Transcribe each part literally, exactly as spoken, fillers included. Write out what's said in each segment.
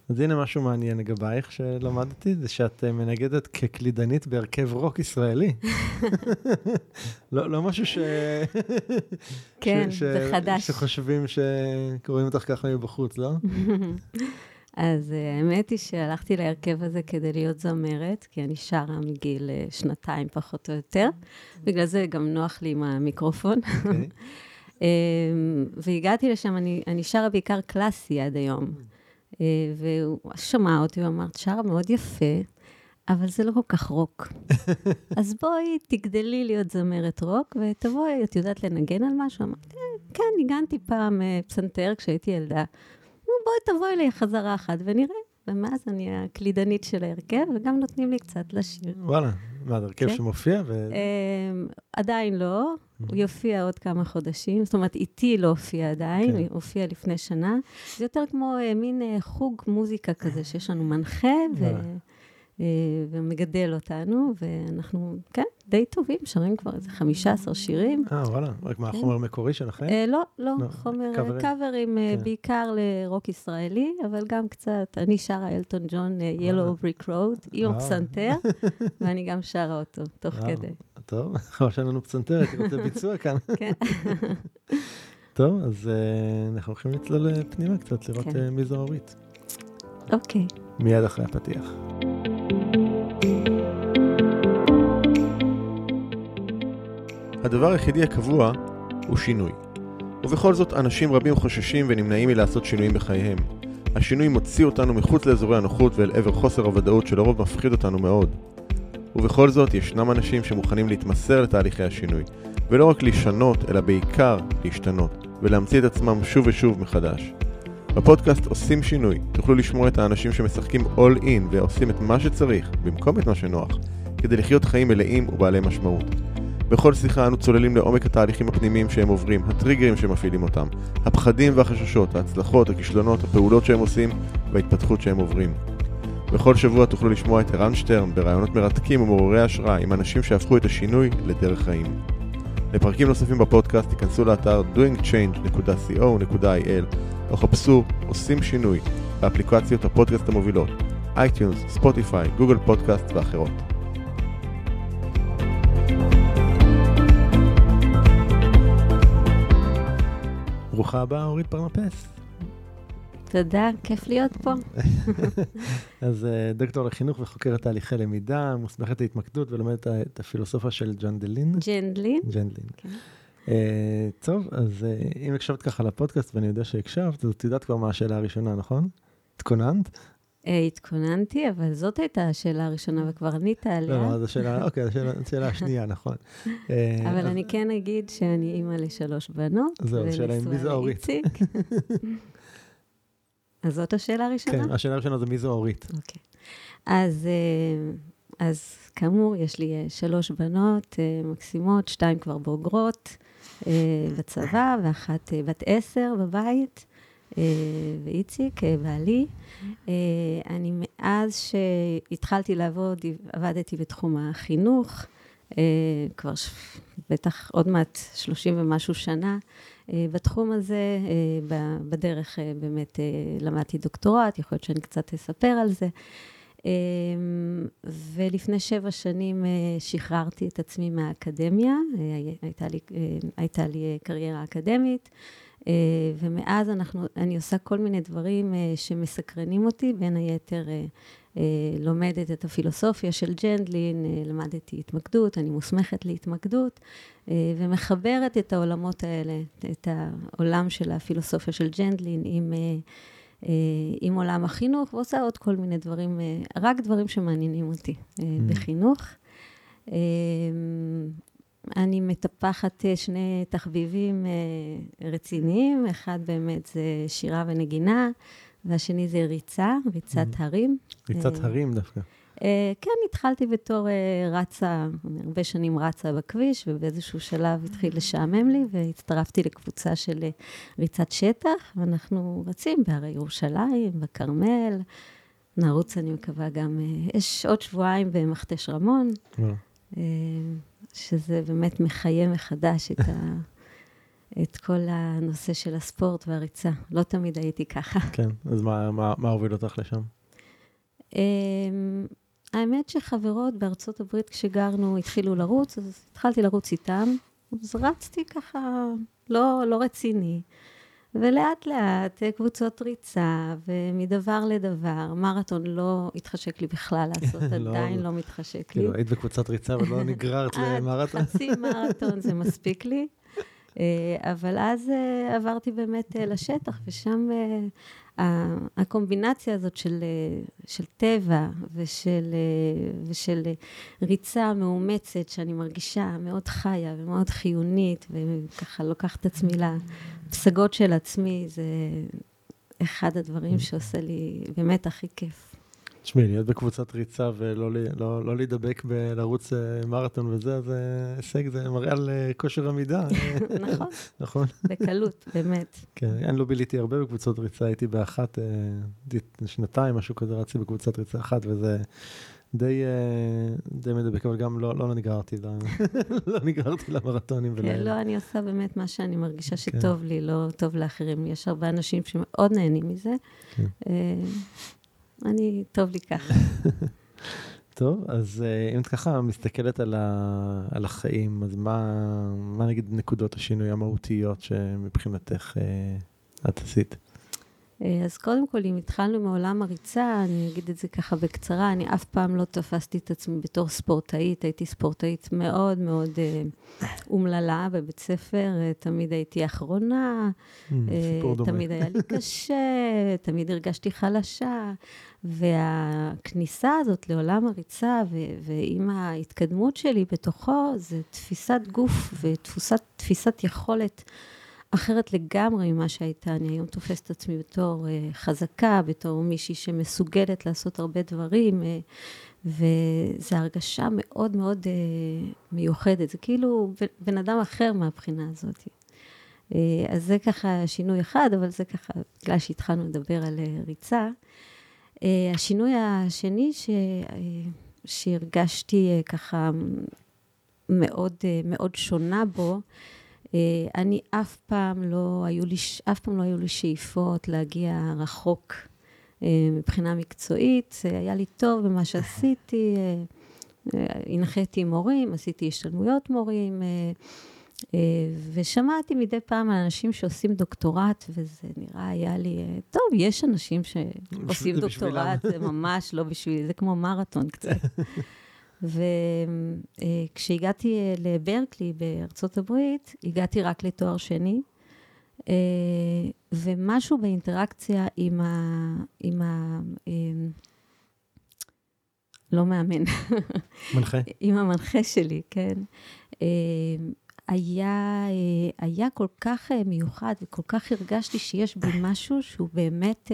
אז הנה משהו מעניין לגבייך שלמדתי, זה שאת מנגדת כקלידנית בהרכב רוק ישראלי. לא, לא משהו ש... כן, ש... זה חדש. שחושבים שקוראים אותך ככה מבחוץ, לא? אז האמת היא שהלכתי להרכב הזה כדי להיות זמרת, כי אני שרה מגיל שנתיים פחות או יותר. בגלל זה גם נוח לי עם המיקרופון. והגעתי לשם, אני, אני שרה בעיקר קלאסי עד היום. והוא שמע אותי ואמרת, שרה מאוד יפה, אבל זה לא כל כך רוק. אז בואי, תגדלי להיות זמרת רוק, ותבואי, את יודעת לנגן על משהו? אמרתי, כן, ניגנתי פעם פסנתר כשהייתי ילדה. בואי תבואי לי חזרה אחת ונראה. ומאז אני הקלידנית של ההרכב, וגם נותנים לי קצת לשיר. וואלה, מה, זה הרכב שמופיע? עדיין לא, הוא יופיע עוד כמה חודשים, זאת אומרת, איתי לא הופיע עדיין, הוא הופיע לפני שנה. זה יותר כמו מין חוג מוזיקה כזה, שיש לנו מנחה ומגדל אותנו, ואנחנו, כן, די טובים, שרים כבר איזה חמישה עשר שירים. אה, וואלה, רק מה, חומר מקורי שלכם? לא, לא, חומר, קאברים בעיקר לרוק ישראלי, אבל גם קצת, אני שרה אלטון ג'ון, Yellow Brick Road, עם הפסנתר, ואני גם שרה אותו, תוך כדי. טוב, חבל שאין לנו פסנתר, הייתי רוצה ביצוע כאן. כן. טוב, אז אנחנו הולכים לצלול פנימה קצת, לראות מי זו אורית. אוקיי. מיד אחרי הפתיח. הדבר היחידי הקבוע הוא שינוי. ובכל זאת, אנשים רבים חוששים ונמנעים מלעשות שינויים בחייהם. השינוי מוציא אותנו מחוץ לאזורי הנוחות ואל עבר חוסר הוודאות שלרוב מפחיד אותנו מאוד. ובכל זאת, ישנם אנשים שמוכנים להתמסר לתהליכי השינוי, ולא רק לשנות, אלא בעיקר להשתנות, ולהמציא את עצמם שוב ושוב מחדש. בפודקאסט עושים שינוי, תוכלו לשמוע את האנשים שמשחקים all in ועושים את מה שצריך, במקום את מה שנוח, כדי לחיות חיים מלאים ובעלי משמעות. בכל שיחה אנו צוללים לעומק התהליכים הפנימיים שהם עוברים, הטריגרים שמפעילים אותם, הפחדים והחששות, ההצלחות, הכישלונות, הפעולות שהם עושים וההתפתחות שהם עוברים. בכל שבוע תוכלו לשמוע את ערן שטרן ברעיונות מרתקים ומעוררי השראה עם אנשים שהפכו את השינוי לדרך חיים. לפרקים נוספים בפודקאסט תיכנסו לאתר doing change dot co dot il או חפשו עושים שינוי באפליקציות הפודקאסט המובילות, אייטיונס, ספוטיפיי, גוגל פודקאסט ואחרות. ברוכה הבאה, אורית פרנפס. תודה, כיף להיות פה. אז דוקטור לחינוך וחוקרת תהליכי למידה, מוסמכת להתמקדות ולומדת את הפילוסופיה של ג'נדלין. ג'נדלין. ג'נדלין. טוב, אז אם הקשבת ככה לפודקאסט, ואני יודע שהקשבת, אז את יודעת כבר מה השאלה הראשונה, נכון? התכוננת? התכוננתי, אבל זאת הייתה השאלה הראשונה, וכבר ענית עליה. לא, אז השאלה, אוקיי, השאלה השנייה, נכון. אבל אני כן אגיד שאני אימא לשלוש בנות. זהו, השאלה עם מי זו אורית. אז זאת השאלה הראשונה? כן, השאלה הראשונה זה מי זו אורית. אוקיי. אז, אז כאמור, יש לי שלוש בנות מקסימות, שתיים כבר בוגרות בצבא, ואחת בת עשר בבית, ואיציק, בעלי. אני מאז שהתחלתי לעבוד, עבדתי בתחום החינוך, כבר בטח עוד מעט שלושים ומשהו שנה. בתחום הזה, בדרך באמת למדתי דוקטורט, יכול להיות שאני קצת אספר על זה. ולפני שבע שנים שחררתי את עצמי מהאקדמיה, הייתה לי, הייתה לי קריירה אקדמית, ומאז אנחנו, אני עושה כל מיני דברים שמסקרנים אותי, בין היתר לומדת את הפילוסופיה של ג'נדלין, למדתי התמקדות, אני מוסמכת להתמקדות, ומחברת את העולמות האלה, את העולם של הפילוסופיה של ג'נדלין עם, עם עולם החינוך, ועושה עוד כל מיני דברים, רק דברים שמעניינים אותי בחינוך. אני מטפחת שני תחביבים רציניים, אחד באמת זה שירה ונגינה, והשני זה ריצה, ריצת הרים. ריצת הרים דווקא. כן, התחלתי בתור רצה, הרבה שנים רצה בכביש, ובאיזשהו שלב התחיל לשעמם לי, והצטרפתי לקבוצה של ריצת שטח, ואנחנו רצים בהרי ירושלים, בכרמל, נרוץ אני מקווה גם, יש עוד שבועיים במכתש רמון, שזה באמת מחיה מחדש את, ה, את כל הנושא של הספורט והריצה. לא תמיד הייתי ככה. כן, אז מה, מה, מה הוביל אותך לשם? האמת שחברות בארצות הברית כשגרנו התחילו לרוץ, אז התחלתי לרוץ איתם, אז רצתי ככה לא, לא רציני. ולאט לאט קבוצות ריצה, ומדבר לדבר, מרתון לא התחשק לי בכלל לעשות, עדיין לא מתחשק לי. היית בקבוצת ריצה ולא נגררת למרתון? חצי מרתון זה מספיק לי, אבל אז עברתי באמת לשטח, ושם הקומבינציה הזאת של, של טבע ושל, ושל ריצה מאומצת, שאני מרגישה מאוד חיה ומאוד חיונית, וככה לוקחת את עצמי לפסגות של עצמי, זה אחד הדברים שעושה לי באמת הכי כיף. תשמעי, להיות בקבוצת ריצה ולא לא, לא להידבק בלרוץ מרתון וזה, אז הישג, זה מראה על כושר עמידה. נכון. נכון. בקלות, באמת. כן, אני לא ביליתי הרבה בקבוצות ריצה, הייתי באחת, שנתיים, משהו כזה, רצתי בקבוצת ריצה אחת, וזה די, די מדבק, אבל גם לא, לא נגררתי, לא נגררתי למרתונים. כן, לא, אני עושה באמת מה שאני מרגישה שטוב לי, לא טוב לאחרים. יש הרבה אנשים שמאוד נהנים מזה. כן. אני, טוב לי ככה. טוב, אז אם את ככה מסתכלת על, ה, על החיים, אז מה, מה נגיד נקודות השינוי המהותיות שמבחינתך את עשית? אז קודם כל, אם התחלנו מעולם הריצה, אני אגיד את זה ככה בקצרה, אני אף פעם לא תפסתי את עצמי בתור ספורטאית, הייתי ספורטאית מאוד מאוד אומללה בבית ספר, תמיד הייתי אחרונה, תמיד היה לי קשה, תמיד הרגשתי חלשה, והכניסה הזאת לעולם הריצה, ועם ההתקדמות שלי בתוכו, זה תפיסת גוף ותפיסת יכולת, אחרת לגמרי ממה שהייתה. אני היום תופסת עצמי בתור uh, חזקה, בתור מישהי שמסוגלת לעשות הרבה דברים, uh, וזו הרגשה מאוד מאוד uh, מיוחדת. זה כאילו בן אדם אחר מהבחינה הזאת. Uh, אז זה ככה שינוי אחד, אבל זה ככה, בגלל שהתחלנו לדבר על uh, ריצה. Uh, השינוי השני ש, uh, שהרגשתי uh, ככה מאוד, uh, מאוד שונה בו, אני אף פעם לא היו לי, אף פעם לא היו לי שאיפות להגיע רחוק מבחינה מקצועית. היה לי טוב במה שעשיתי, הנחיתי מורים, עשיתי השתלמויות מורים, ושמעתי מדי פעם על אנשים שעושים דוקטורט, וזה נראה, היה לי, טוב, יש אנשים שעושים דוקטורט, זה ממש לא בשביל, זה כמו מרתון קצת. וכשהגעתי לברקלי בארצות הברית, הגעתי רק לתואר שני, ומשהו באינטראקציה עם ה... עם ה... לא מאמן. מנחה? עם המנחה שלי, כן. היה, היה כל כך מיוחד, וכל כך הרגשתי שיש בי משהו שהוא באמת...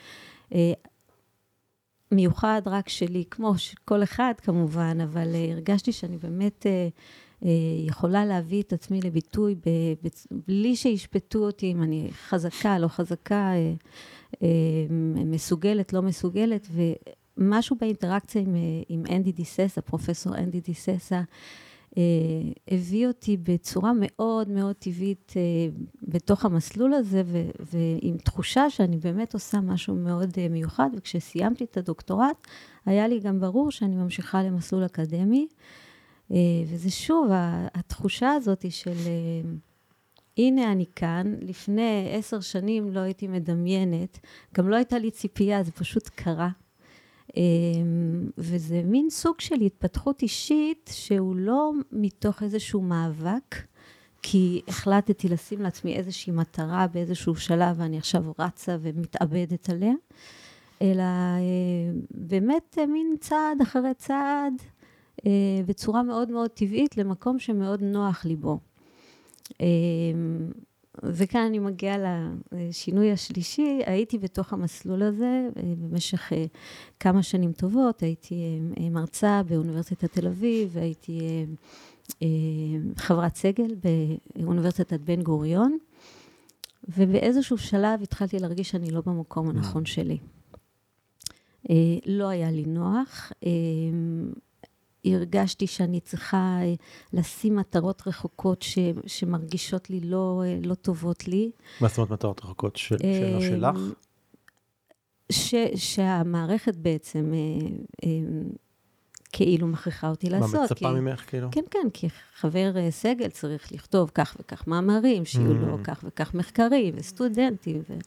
מיוחד רק שלי, כמו כל אחד כמובן, אבל uh, הרגשתי שאני באמת uh, uh, יכולה להביא את עצמי לביטוי, ב, ב, בלי שישפטו אותי אם אני חזקה, לא חזקה, uh, uh, מסוגלת, לא מסוגלת, ומשהו באינטראקציה עם, uh, עם אנדי דיססה, פרופסור אנדי דיססה, Uh, הביא אותי בצורה מאוד מאוד טבעית uh, בתוך המסלול הזה, ו- ועם תחושה שאני באמת עושה משהו מאוד uh, מיוחד, וכשסיימתי את הדוקטורט, היה לי גם ברור שאני ממשיכה למסלול אקדמי, uh, וזה שוב, התחושה הזאת של, uh, הנה אני כאן, לפני עשר שנים לא הייתי מדמיינת, גם לא הייתה לי ציפייה, זה פשוט קרה. וזה מין סוג של התפתחות אישית שהוא לא מתוך איזשהו מאבק, כי החלטתי לשים לעצמי איזושהי מטרה באיזשהו שלב ואני עכשיו רצה ומתאבדת עליה, אלא באמת מין צעד אחרי צעד בצורה מאוד מאוד טבעית למקום שמאוד נוח לי בו. וכאן אני מגיעה לשינוי השלישי, הייתי בתוך המסלול הזה במשך כמה שנים טובות, הייתי מרצה באוניברסיטת תל אביב, הייתי חברת סגל באוניברסיטת בן גוריון, ובאיזשהו שלב התחלתי להרגיש שאני לא במקום הנכון שלי. לא היה לי נוח, הרגשתי שאני צריכה לשים מטרות רחוקות ש, שמרגישות לי לא, לא טובות לי. מה זאת אומרת מטרות רחוקות? של, שלא שלך? ש, שהמערכת בעצם כאילו מכריחה אותי לעשות. מה מצפה ממך כאילו? כן, כן, כי חבר סגל צריך לכתוב כך וכך מאמרים, שיהיו לו כך וכך מחקרים וסטודנטים. ו,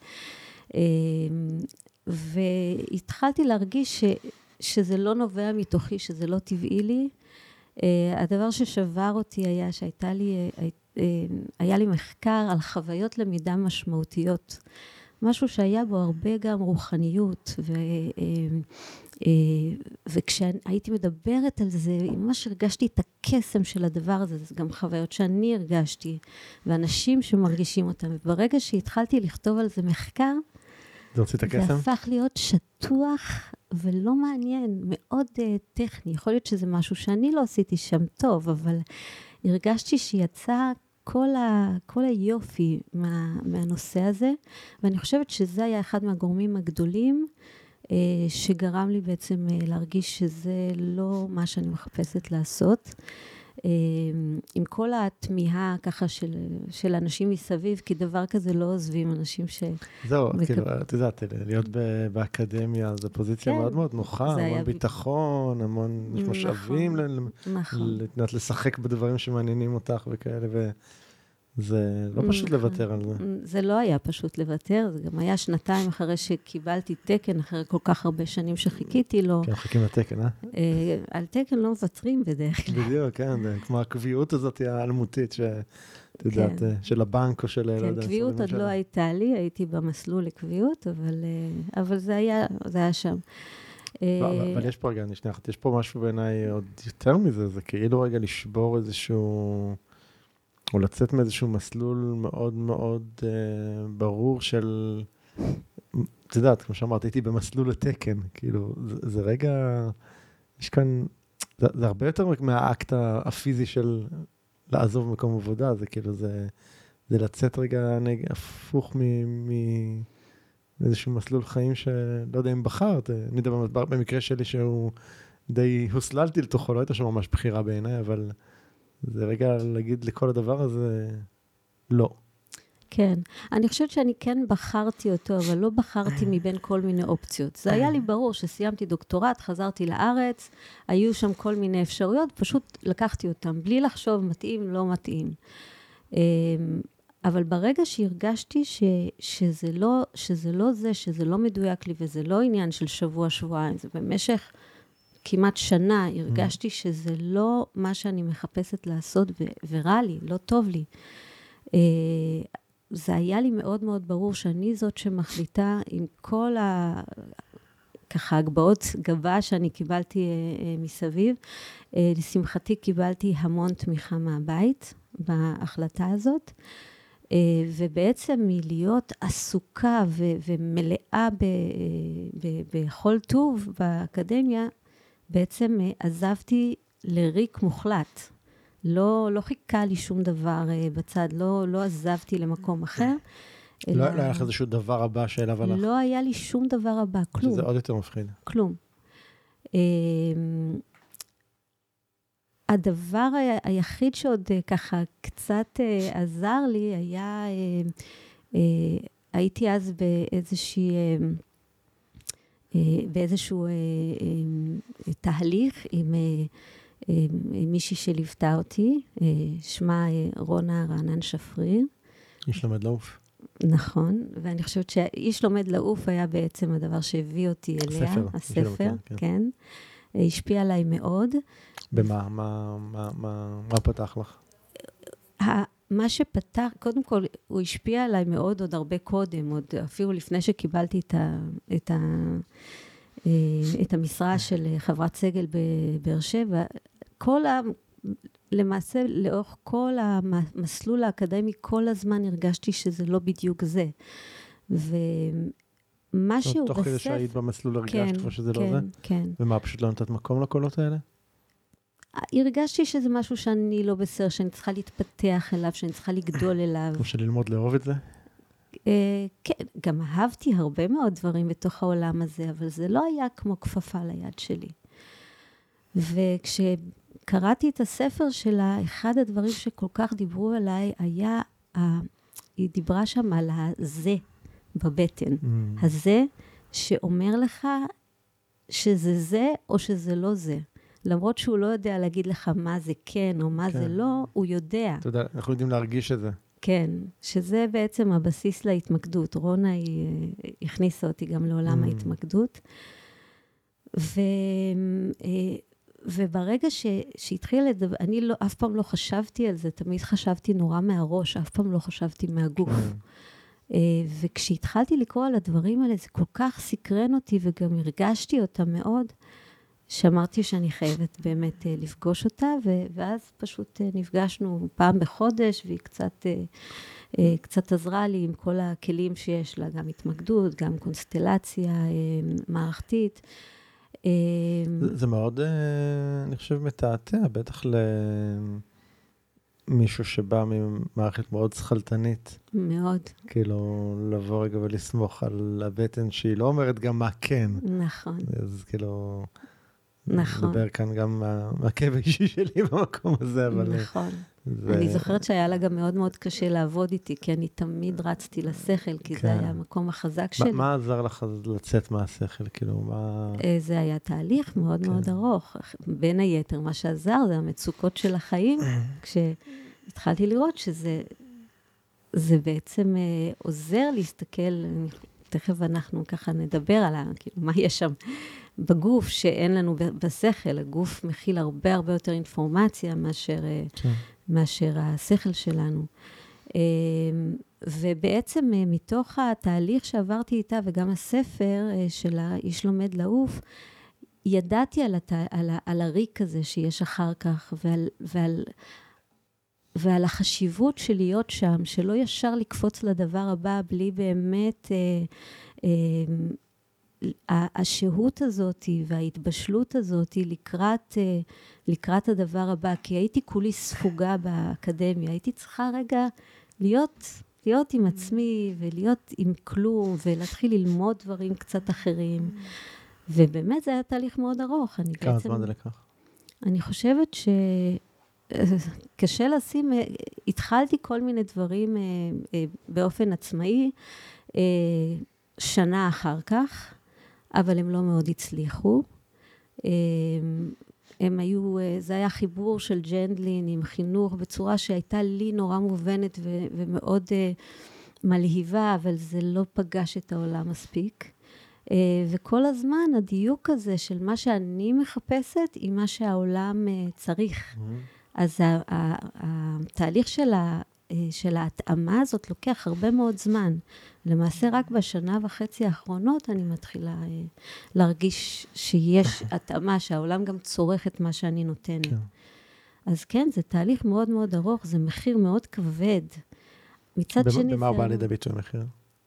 והתחלתי להרגיש ש... שזה לא נובע מתוכי, שזה לא טבעי לי. Uh, הדבר ששבר אותי היה שהייתה לי, uh, uh, היה לי מחקר על חוויות למידה משמעותיות. משהו שהיה בו הרבה גם רוחניות, ו, uh, uh, וכשהייתי מדברת על זה, ממש הרגשתי את הקסם של הדבר הזה, זה גם חוויות שאני הרגשתי, ואנשים שמרגישים אותם. וברגע שהתחלתי לכתוב על זה מחקר, זה הוציא את הקסם? זה הפך להיות שטוח ולא מעניין, מאוד uh, טכני. יכול להיות שזה משהו שאני לא עשיתי שם טוב, אבל הרגשתי שיצא כל, ה, כל היופי מה, מהנושא הזה, ואני חושבת שזה היה אחד מהגורמים הגדולים, uh, שגרם לי בעצם uh, להרגיש שזה לא מה שאני מחפשת לעשות. עם כל התמיהה ככה של, של אנשים מסביב, כי דבר כזה לא עוזבים אנשים ש... זהו, כאילו, את יודעת, להיות באקדמיה, זו פוזיציה מאוד מאוד נוחה, המון ביטחון, המון משאבים, לשחק בדברים שמעניינים אותך וכאלה, וזה לא פשוט לוותר על זה. זה לא היה פשוט לוותר, זה גם היה שנתיים אחרי שקיבלתי תקן, אחרי כל כך הרבה שנים שחיכיתי לו. כן, חכים לתקן, אה? על תקן לא מבטרים בדרך כלל. בדיוק, כן, כמו הקביעות הזאת האלמותית, שאת יודעת, של הבנק או של... כן, קביעות עוד לא הייתה לי, הייתי במסלול לקביעות, אבל זה היה שם. אבל יש פה רגע, אני שנייה, יש פה משהו בעיניי עוד יותר מזה, זה כאילו רגע לשבור איזשהו... או לצאת מאיזשהו מסלול מאוד מאוד אה, ברור של, את יודעת, כמו שאמרת, הייתי במסלול לתקן, כאילו, זה, זה רגע, יש כאן, זה, זה הרבה יותר מהאקט הפיזי של לעזוב מקום עבודה, זה כאילו, זה, זה לצאת רגע נג, הפוך מ, מ, מאיזשהו מסלול חיים שלא יודע אם בחרת, אני יודע במקרה שלי שהוא די הוסללתי לתוכו, לא הייתה שם ממש בחירה בעיניי, אבל... זה רגע להגיד לכל הדבר הזה, לא. כן, אני חושבת שאני כן בחרתי אותו, אבל לא בחרתי מבין כל מיני אופציות. זה היה לי ברור שסיימתי דוקטורט, חזרתי לארץ, היו שם כל מיני אפשרויות, פשוט לקחתי אותם, בלי לחשוב מתאים, לא מתאים. אבל ברגע שהרגשתי ש, שזה לא, שזה לא זה, שזה לא מדויק לי, וזה לא עניין של שבוע, שבועיים, זה במשך... כמעט שנה הרגשתי שזה לא מה שאני מחפשת לעשות, ו- ורע לי, לא טוב לי. זה היה לי מאוד מאוד ברור שאני זאת שמחליטה עם כל ה... ככה הגבעות גבה שאני קיבלתי מסביב. לשמחתי קיבלתי המון תמיכה מהבית בהחלטה הזאת, ובעצם מלהיות עסוקה ו- ומלאה ב- ב- בכל טוב באקדמיה, בעצם עזבתי לריק מוחלט. לא, לא חיכה לי שום דבר בצד, לא, לא עזבתי למקום אחר. לא, אלא... לא היה לך איזשהו דבר הבא שאליו הלך? לא היה לי שום דבר הבא, כלום. שזה עוד יותר מפחיד. כלום. הדבר היחיד שעוד ככה קצת עזר לי, היה, הייתי אז באיזושהי... באיזשהו תהליך עם מישהי שליוותה אותי, שמה רונה רענן שפריר. איש לומד לעוף. נכון, ואני חושבת שאיש לומד לעוף היה בעצם הדבר שהביא אותי אליה. הספר. הספר, כן. השפיע עליי מאוד. במה? מה, מה, מה, מה פתח לך? מה שפתח, קודם כל, הוא השפיע עליי מאוד עוד הרבה קודם, עוד אפילו לפני שקיבלתי את, ה, את, ה, את המשרה של חברת סגל בבאר שבע. כל ה, למעשה, לאורך כל המסלול האקדמי, כל הזמן הרגשתי שזה לא בדיוק זה. ומה שהוא בספר... תוך כדי שהיית במסלול הרגשת כבר שזה לא זה? כן, כן. ומה, פשוט לא נתת מקום לקולות האלה? הרגשתי שזה משהו שאני לא בסדר, שאני צריכה להתפתח אליו, שאני צריכה לגדול אליו. כמו שללמוד לאהוב את זה? כן, גם אהבתי הרבה מאוד דברים בתוך העולם הזה, אבל זה לא היה כמו כפפה ליד שלי. וכשקראתי את הספר שלה, אחד הדברים שכל כך דיברו עליי היה, היא דיברה שם על הזה בבטן. Mm. הזה שאומר לך שזה זה או שזה לא זה. למרות שהוא לא יודע להגיד לך מה זה כן או מה כן. זה לא, הוא יודע. אתה יודע, אנחנו יודעים להרגיש את זה. כן, שזה בעצם הבסיס להתמקדות. רונה היא הכניסה אותי גם לעולם mm. ההתמקדות. ו, וברגע ש, שהתחילה לדבר, אני לא, אף פעם לא חשבתי על זה, תמיד חשבתי נורא מהראש, אף פעם לא חשבתי מהגוף. כן. וכשהתחלתי לקרוא על הדברים האלה, זה כל כך סקרן אותי, וגם הרגשתי אותה מאוד, שאמרתי שאני חייבת באמת לפגוש אותה, ואז פשוט נפגשנו פעם בחודש, והיא קצת, קצת עזרה לי עם כל הכלים שיש לה, גם התמקדות, גם קונסטלציה מערכתית. זה, זה מאוד, אני חושב, מתעתע, בטח למישהו שבא ממערכת מאוד שכלתנית. מאוד. כאילו, לבוא רגע ולסמוך על הבטן שהיא לא אומרת גם מה כן. נכון. אז כאילו... נכון. מדבר כאן גם מהכאב האישי שלי במקום הזה, אבל... נכון. ו... אני זוכרת שהיה לה גם מאוד מאוד קשה לעבוד איתי, כי אני תמיד רצתי לשכל, כי כן. זה היה המקום החזק שלי. מה עזר לך לצאת מהשכל? כאילו, מה... זה היה תהליך מאוד כן. מאוד ארוך. בין היתר, מה שעזר זה המצוקות של החיים, כשהתחלתי לראות שזה זה בעצם עוזר להסתכל, תכף אנחנו ככה נדבר על כאילו, מה יש שם. בגוף שאין לנו בשכל, הגוף מכיל הרבה הרבה יותר אינפורמציה מאשר, כן. מאשר השכל שלנו. ובעצם מתוך התהליך שעברתי איתה, וגם הספר של האיש לומד לעוף, ידעתי על, הת... על, ה... על הריק הזה שיש אחר כך, ועל, ועל, ועל החשיבות של להיות שם, שלא ישר לקפוץ לדבר הבא, בלי באמת... אה, אה, השהות הזאת וההתבשלות הזאת לקראת, לקראת הדבר הבא, כי הייתי כולי ספוגה באקדמיה, הייתי צריכה רגע להיות, להיות עם עצמי ולהיות עם כלום, ולהתחיל ללמוד דברים קצת אחרים, ובאמת זה היה תהליך מאוד ארוך. כמה זמן זה לקח? אני חושבת שקשה לשים, התחלתי כל מיני דברים באופן עצמאי, שנה אחר כך, אבל הם לא מאוד הצליחו. הם היו, זה היה חיבור של ג'נדלין עם חינוך, בצורה שהייתה לי נורא מובנת ו- ומאוד מלהיבה, אבל זה לא פגש את העולם מספיק. וכל הזמן הדיוק הזה של מה שאני מחפשת, עם מה שהעולם צריך. אז התהליך של ה... של ההתאמה הזאת לוקח הרבה מאוד זמן. למעשה רק בשנה וחצי האחרונות אני מתחילה להרגיש שיש התאמה, שהעולם גם צורך את מה שאני נותנת. כן. אז כן, זה תהליך מאוד מאוד ארוך, זה מחיר מאוד כבד. מצד במה, שני... במה הוא בא לידי ביטוי מחיר?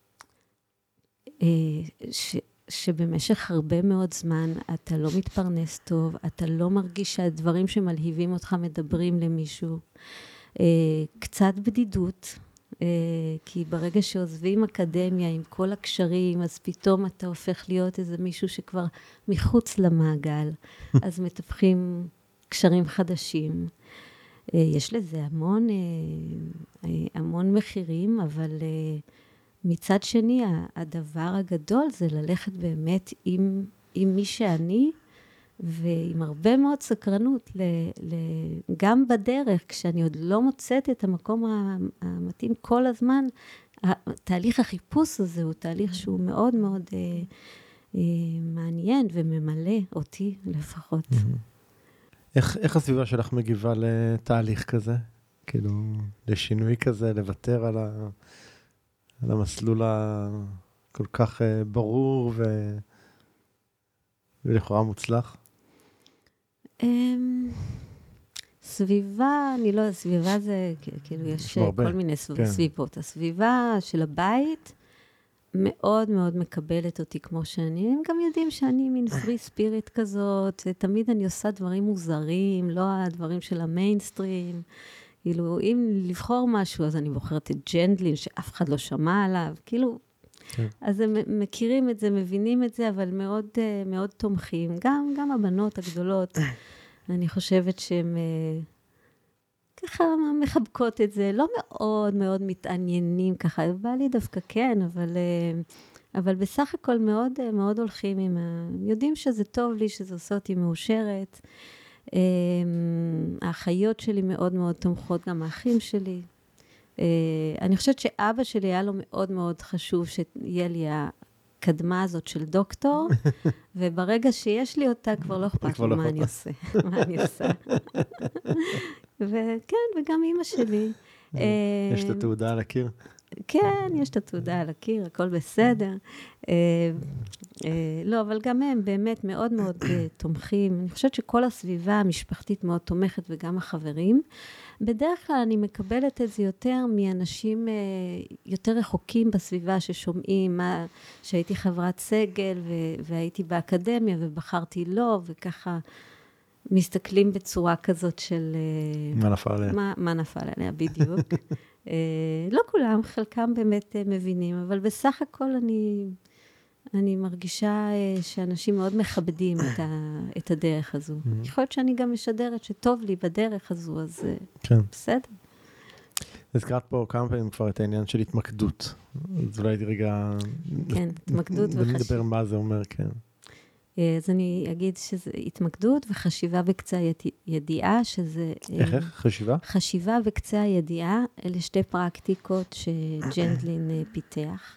ש... שבמשך הרבה מאוד זמן אתה לא מתפרנס טוב, אתה לא מרגיש שהדברים שמלהיבים אותך מדברים למישהו. קצת בדידות, כי ברגע שעוזבים אקדמיה עם כל הקשרים, אז פתאום אתה הופך להיות איזה מישהו שכבר מחוץ למעגל, אז מטפחים קשרים חדשים. יש לזה המון, המון מחירים, אבל מצד שני, הדבר הגדול זה ללכת באמת עם, עם מי שאני, ועם הרבה מאוד סקרנות, ל, ל, גם בדרך, כשאני עוד לא מוצאת את המקום המתאים כל הזמן, תהליך החיפוש הזה הוא תהליך שהוא מאוד מאוד אה, אה, מעניין וממלא אותי לפחות. איך, איך הסביבה שלך מגיבה לתהליך כזה? כאילו, לשינוי כזה, לוותר על, ה, על המסלול הכל כך אה, ברור ו, ולכאורה מוצלח? סביבה, אני לא, סביבה זה, כאילו יש כל מיני סביבות. הסביבה של הבית מאוד מאוד מקבלת אותי כמו שאני. הם גם יודעים שאני מין פרי ספיריט כזאת, תמיד אני עושה דברים מוזרים, לא הדברים של המיינסטרים. כאילו, אם לבחור משהו, אז אני בוחרת את ג'נדלין, שאף אחד לא שמע עליו. כאילו, כן. אז הם מכירים את זה, מבינים את זה, אבל מאוד, מאוד תומכים. גם, גם הבנות הגדולות, אני חושבת שהן ככה מחבקות את זה, לא מאוד מאוד מתעניינים ככה, בא לי דווקא כן, אבל, אבל בסך הכל מאוד, מאוד הולכים עם ה... יודעים שזה טוב לי, שזה עושה אותי מאושרת. האחיות שלי מאוד מאוד תומכות, גם האחים שלי. אני חושבת שאבא שלי היה לו מאוד מאוד חשוב שיהיה לי הקדמה הזאת של דוקטור, וברגע שיש לי אותה, כבר לא אכפת לי מה אני עושה. מה אני עושה. וכן, וגם אמא שלי. יש את התעודה על הקיר? כן, יש את התעודה על הקיר, הכל בסדר. לא, אבל גם הם באמת מאוד מאוד תומכים. אני חושבת שכל הסביבה המשפחתית מאוד תומכת, וגם החברים. בדרך כלל אני מקבלת את זה יותר מאנשים יותר רחוקים בסביבה ששומעים, שהייתי חברת סגל והייתי באקדמיה ובחרתי לא, וככה מסתכלים בצורה כזאת של... מה נפל עליה? מה, מה נפל עליה, בדיוק. לא כולם, חלקם באמת מבינים, אבל בסך הכל אני, אני מרגישה שאנשים מאוד מכבדים את, ה, את הדרך הזו. יכול להיות שאני גם משדרת שטוב לי בדרך הזו, אז כן. בסדר. הזכרת פה כמה פעמים כבר את העניין של התמקדות. אז אולי רגע... כן, התמקדות וחשיבה. ונדבר מה זה אומר, כן. אז אני אגיד שזה התמקדות וחשיבה בקצה הידיעה, שזה... איך, איך? חשיבה? חשיבה בקצה הידיעה, אלה שתי פרקטיקות שג'נדלין פיתח.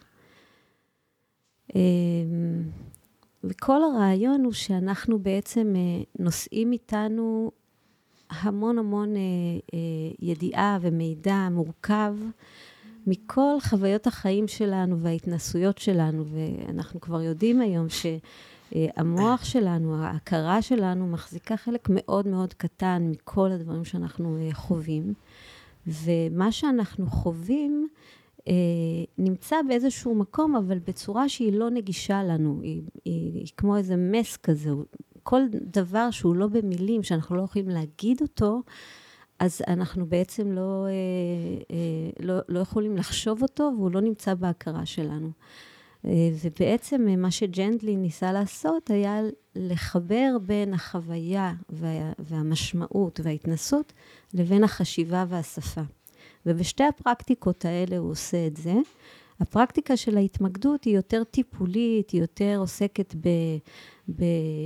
וכל הרעיון הוא שאנחנו בעצם נושאים איתנו המון המון ידיעה ומידע מורכב, מכל חוויות החיים שלנו וההתנסויות שלנו, ואנחנו כבר יודעים היום ש... המוח שלנו, ההכרה שלנו, מחזיקה חלק מאוד מאוד קטן מכל הדברים שאנחנו חווים, ומה שאנחנו חווים נמצא באיזשהו מקום, אבל בצורה שהיא לא נגישה לנו, היא, היא, היא כמו איזה מס כזה, כל דבר שהוא לא במילים, שאנחנו לא יכולים להגיד אותו, אז אנחנו בעצם לא, לא, לא יכולים לחשוב אותו, והוא לא נמצא בהכרה שלנו. ובעצם מה שג'נדלין ניסה לעשות היה לחבר בין החוויה וה, והמשמעות וההתנסות לבין החשיבה והשפה. ובשתי הפרקטיקות האלה הוא עושה את זה. הפרקטיקה של ההתמקדות היא יותר טיפולית, היא יותר עוסקת ב, ב,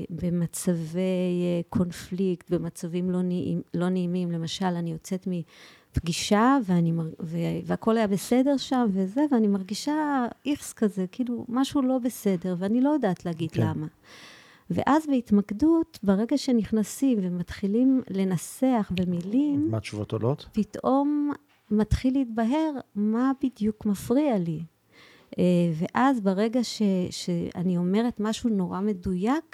במצבי קונפליקט, במצבים לא, נעים, לא נעימים. למשל, אני יוצאת מפגישה ואני, והכל היה בסדר שם וזה, ואני מרגישה איכס כזה, כאילו משהו לא בסדר, ואני לא יודעת להגיד כן. למה. ואז בהתמקדות, ברגע שנכנסים ומתחילים לנסח במילים, מה תשובות עולות? פתאום מתחיל להתבהר מה בדיוק מפריע לי. ואז ברגע ש, שאני אומרת משהו נורא מדויק,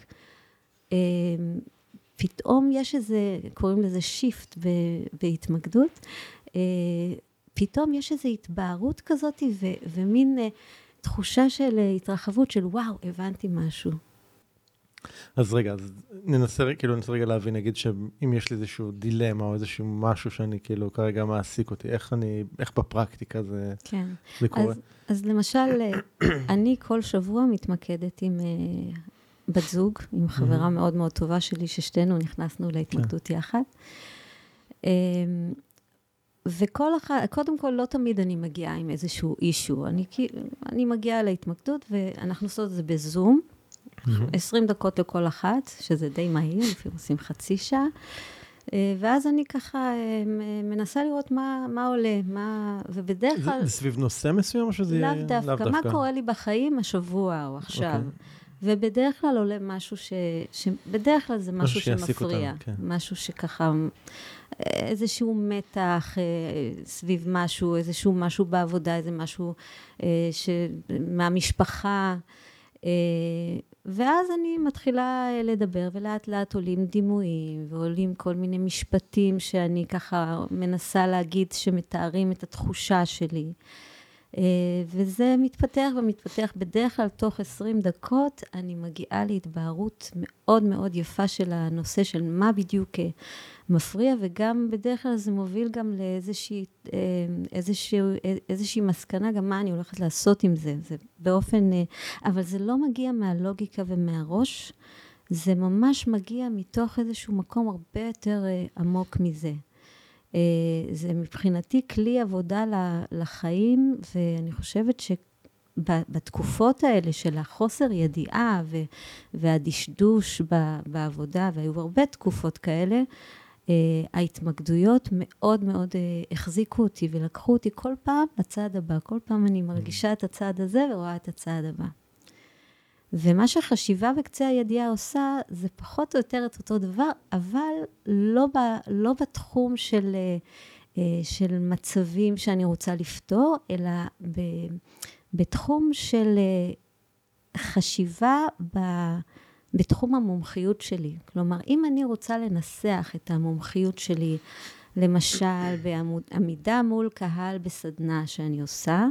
פתאום יש איזה, קוראים לזה שיפט בהתמקדות, פתאום יש איזו התבהרות כזאת, ו, ומין תחושה של התרחבות של וואו, הבנתי משהו. אז רגע, אז ננסה, כאילו, ננסה רגע להבין, נגיד שאם יש לי איזשהו דילמה, או איזשהו משהו שאני כאילו כרגע מעסיק אותי, איך אני, איך בפרקטיקה זה, כן. זה קורה? אז, אז למשל, אני כל שבוע מתמקדת עם uh, בת זוג, עם חברה מאוד מאוד טובה שלי, ששתינו נכנסנו להתמקדות יחד. Um, וכל אחד, קודם כל, לא תמיד אני מגיעה עם איזשהו אישו. אני, אני מגיעה להתמקדות, ואנחנו עושות את זה בזום, עשרים דקות לכל אחת, שזה די מהיר, לפעמים עושים חצי שעה, ואז אני ככה מנסה לראות מה, מה עולה, מה, ובדרך כלל... זה סביב נושא מסוים או שזה יהיה לאו דווקא? לאו דווקא. מה קורה לי בחיים השבוע או עכשיו? Okay. ובדרך כלל עולה משהו ש... שבדרך כלל זה משהו, משהו שמפריע. אותם, okay. משהו שככה, איזשהו מתח סביב משהו, איזשהו משהו בעבודה, איזה משהו ש... מהמשפחה, ואז אני מתחילה לדבר, ולאט לאט עולים דימויים, ועולים כל מיני משפטים שאני ככה מנסה להגיד שמתארים את התחושה שלי. וזה מתפתח ומתפתח בדרך כלל תוך עשרים דקות, אני מגיעה להתבהרות מאוד מאוד יפה של הנושא של מה בדיוק מפריע, וגם בדרך כלל זה מוביל גם לאיזושהי איזושהי, איזושהי מסקנה, גם מה אני הולכת לעשות עם זה. זה באופן, אבל זה לא מגיע מהלוגיקה ומהראש, זה ממש מגיע מתוך איזשהו מקום הרבה יותר עמוק מזה. זה מבחינתי כלי עבודה לחיים, ואני חושבת שבתקופות האלה של החוסר ידיעה והדשדוש בעבודה, והיו הרבה תקופות כאלה, ההתמקדויות מאוד מאוד החזיקו אותי ולקחו אותי כל פעם לצעד הבא. כל פעם אני מרגישה את הצעד הזה ורואה את הצעד הבא. ומה שחשיבה בקצה הידיעה עושה, זה פחות או יותר את אותו דבר, אבל לא, ב, לא בתחום של, של מצבים שאני רוצה לפתור, אלא ב, בתחום של חשיבה ב, בתחום המומחיות שלי. כלומר, אם אני רוצה לנסח את המומחיות שלי, למשל בעמידה מול קהל בסדנה שאני עושה,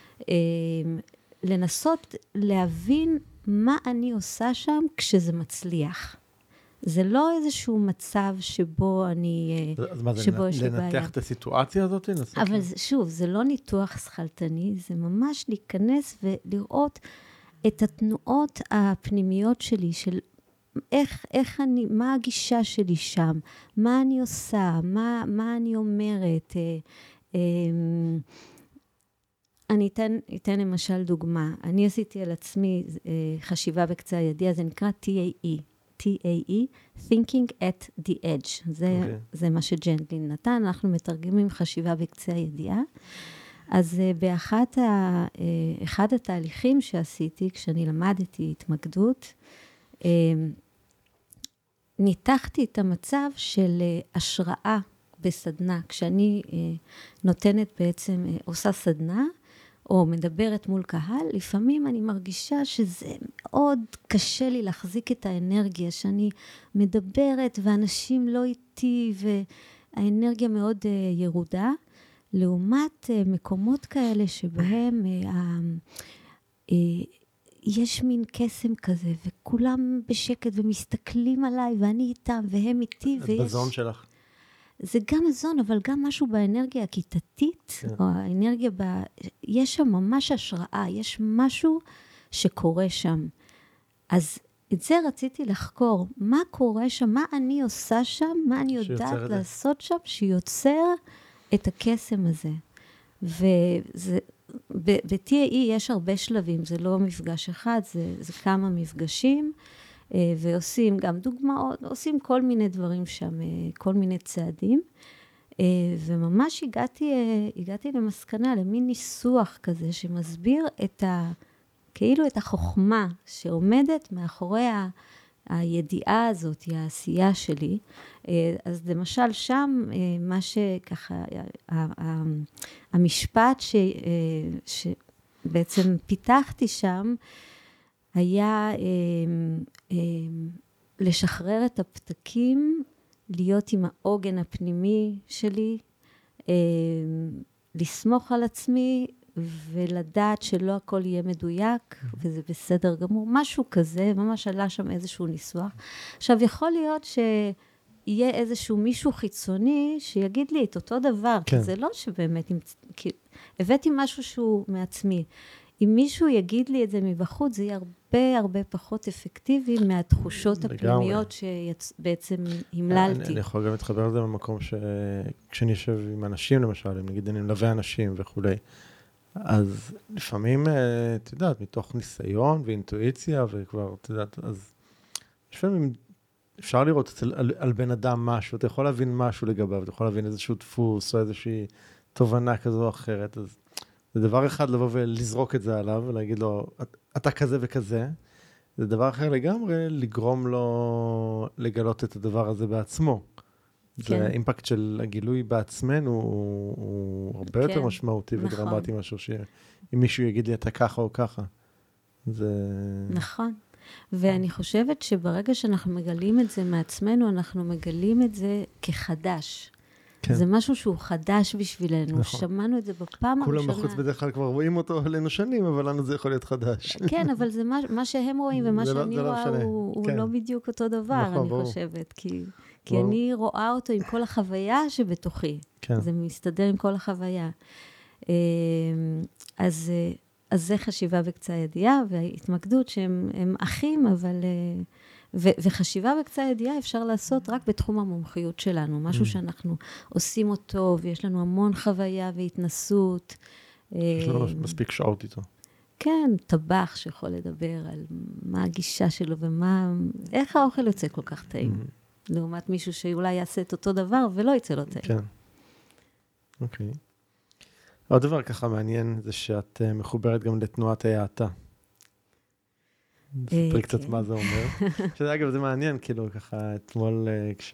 לנסות להבין מה אני עושה שם כשזה מצליח. זה לא איזשהו מצב שבו אני... אז מה זה, לנתח את הסיטואציה הזאת? אבל שוב, זה לא ניתוח שכלתני, זה ממש להיכנס ולראות את התנועות הפנימיות שלי, של איך, איך אני, מה הגישה שלי שם, מה אני עושה, מה, מה אני אומרת. אני אתן, אתן למשל דוגמה. אני עשיתי על עצמי חשיבה בקצה הידיעה, זה נקרא T A E. T A E, Thinking at the Edge. זה, okay. זה מה שג'נטלין נתן. אנחנו מתרגמים חשיבה בקצה הידיעה. אז באחד ה, אחד התהליכים שעשיתי, כשאני למדתי התמקדות, ניתחתי את המצב של השראה בסדנה. כשאני נותנת בעצם, עושה סדנה, או מדברת מול קהל, לפעמים אני מרגישה שזה מאוד קשה לי להחזיק את האנרגיה, שאני מדברת ואנשים לא איתי, והאנרגיה מאוד ירודה, לעומת מקומות כאלה שבהם יש מין קסם כזה, וכולם בשקט ומסתכלים עליי, ואני איתם, והם איתי. את בזון שלך. זה גם מזון, אבל גם משהו באנרגיה הכיתתית, כן. או האנרגיה, ב... יש שם ממש השראה, יש משהו שקורה שם. אז את זה רציתי לחקור, מה קורה שם, מה אני עושה שם, מה אני יודעת לעשות שם, שיוצר את הקסם הזה. וזה, ב-T A E יש הרבה שלבים, זה לא מפגש אחד, זה, זה כמה מפגשים, ועושים גם דוגמאות, עושים כל מיני דברים שם, כל מיני צעדים, וממש הגעתי, הגעתי למסקנה, למין ניסוח כזה, שמסביר את ה, כאילו את החוכמה שעומדת מאחורי ה, הידיעה הזאת, העשייה שלי. אז למשל שם, מה שככה, המשפט ש, שבעצם פיתחתי שם, היה אה, אה, לשחרר את הפתקים, להיות עם העוגן הפנימי שלי, אה, לסמוך על עצמי, ולדעת שלא הכל יהיה מדויק, וזה בסדר גמור, משהו כזה, ממש עלה שם איזשהו ניסוח. עכשיו, יכול להיות שיהיה איזשהו מישהו חיצוני, שיגיד לי את אותו דבר, כן. כי זה לא שבאמת, כי הבאתי משהו שהוא מעצמי, אם מישהו יגיד לי את זה מבחוץ, זה יהיה הרבה הרבה פחות אפקטיבי מהתחושות הפנימיות שבעצם המללתי. אני יכול גם להתחבר לזה במקום שכשאני יושב עם אנשים, למשל, אם נגיד אני מלווה אנשים וכו', אז לפעמים, את יודעת, מתוך ניסיון ואינטואיציה, וכבר, את יודעת, אז לפעמים אפשר לראות על, על בן אדם משהו, אתה יכול להבין משהו לגביו, אתה יכול להבין איזשהו דפוס או איזושהי תובנה כזו או אחרת, אז זה דבר אחד לבוא ולזרוק את זה עליו, ולהגיד לו, אתה כזה וכזה. זה דבר אחר לגמרי, לגרום לו לגלות את הדבר הזה בעצמו. כן. זה האימפקט של הגילוי בעצמנו, הוא, הוא הרבה כן. יותר משמעותי נכון. ודרמטי משהו שאם מישהו יגיד לי, אתה ככה או ככה. זה... נכון. ואני חושבת שברגע שאנחנו מגלים את זה מעצמנו, אנחנו מגלים את זה כחדש. כן. זה משהו שהוא חדש בשבילנו, נכון. שמענו את זה בפעם כולם הראשונה. כולם בחוץ בדרך כלל כבר רואים אותו עלינו שנים, אבל לנו זה יכול להיות חדש. כן, אבל זה מה, מה שהם רואים ומה שאני לא, רואה לא הוא, כן. הוא לא בדיוק אותו דבר, נכון, אני ברור. חושבת, כי, כי אני רואה אותו עם כל החוויה שבתוכי. כן. זה מסתדר עם כל החוויה. אז, אז זה חשיבה בקצה הידיעה, וההתמקדות שהם אחים, אבל... ו- וחשיבה בקצה הידיעה אפשר לעשות רק בתחום המומחיות שלנו, משהו שאנחנו עושים אותו, ויש לנו המון חוויה והתנסות. יש לנו מספיק שעות איתו. כן, טבח שיכול לדבר על מה הגישה שלו, ומה, איך האוכל יוצא כל כך טעים. לעומת מישהו שאולי יעשה את אותו דבר, ולא יצא לו טעים. כן. אוקיי. עוד דבר ככה מעניין, זה שאת מחוברת גם לתנועת ההאטה. ספרי קצת מה זה אומר. שזה אגב, זה מעניין, כאילו ככה, אתמול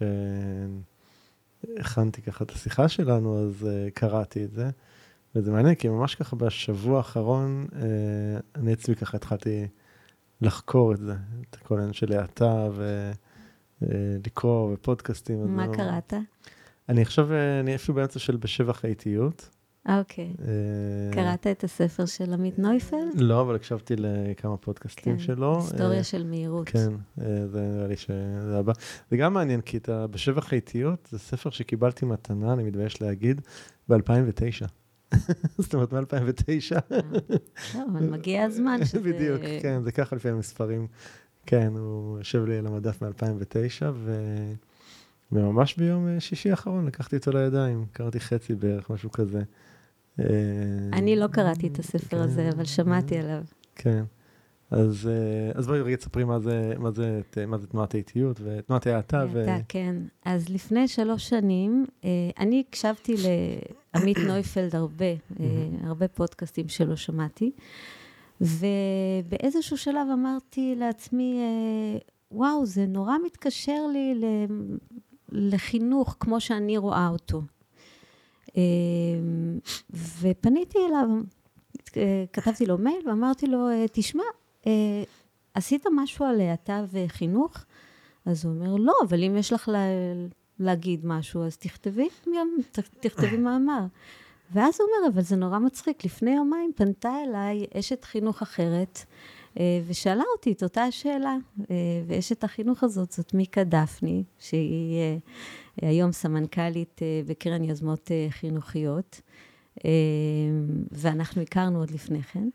כשהכנתי ככה את השיחה שלנו, אז קראתי את זה, וזה מעניין, כי ממש ככה בשבוע האחרון, אני עצמי ככה התחלתי לחקור את זה, את כל העניין של ההאטה, ולקרוא ופודקאסטים. מה קראת? אני עכשיו, אני אפילו באמצע של בשבח האיטיות, אוקיי. קראת את הספר של עמית נויפלד? לא, אבל הקשבתי לכמה פודקאסטים שלו. היסטוריה של מהירות. כן, זה נראה לי שזה הבא. זה גם מעניין, כי את בשבח האיטיות, זה ספר שקיבלתי מתנה, אני מתבייש להגיד, ב-אלפיים ותשע. זאת אומרת, מ-אלפיים ותשע. לא, אבל מגיע הזמן שזה... בדיוק, כן, זה ככה לפי המספרים. כן, הוא יושב לי על המדף מ-אלפיים ותשע, וממש ביום שישי האחרון לקחתי אותו לידיים, קראתי חצי בערך, משהו כזה. אני לא קראתי את הספר הזה, אבל שמעתי עליו. כן. אז בואי רגע תספרי מה זה תנועת האיטיות ותנועת ההאטה. ההאטה, כן. אז לפני שלוש שנים, אני הקשבתי לעמית נויפלד הרבה, הרבה פודקאסטים שלו שמעתי, ובאיזשהו שלב אמרתי לעצמי, וואו, זה נורא מתקשר לי לחינוך כמו שאני רואה אותו. ופניתי אליו, כתבתי לו מייל ואמרתי לו, תשמע, עשית משהו על ההאטה וחינוך? אז הוא אומר, לא, אבל אם יש לך להגיד משהו, אז תכתבי, תכתבי מאמר. ואז הוא אומר, אבל זה נורא מצחיק, לפני יומיים פנתה אליי אשת חינוך אחרת, ושאלה אותי את אותה השאלה, ואשת החינוך הזאת זאת מיקה דפני, שהיא היום סמנכ"לית בקרן יוזמות חינוכיות, ואנחנו הכרנו עוד לפני כן,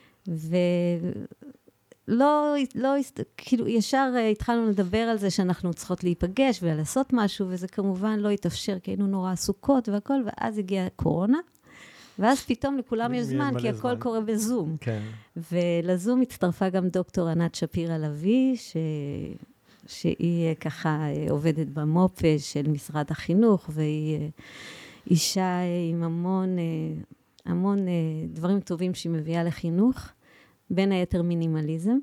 ולא, לא, כאילו ישר התחלנו לדבר על זה שאנחנו צריכות להיפגש ולעשות משהו, וזה כמובן לא התאפשר, כי היינו נורא עסוקות והכל, ואז הגיעה קורונה, ואז פתאום לכולם יש זמן, כי הכל קורה בזום. כן. ולזום הצטרפה גם דוקטור ענת שפירא לוי, ש... שהיא ככה עובדת במופה של משרד החינוך, והיא אישה עם המון, המון דברים טובים שהיא מביאה לחינוך, בין היתר מינימליזם.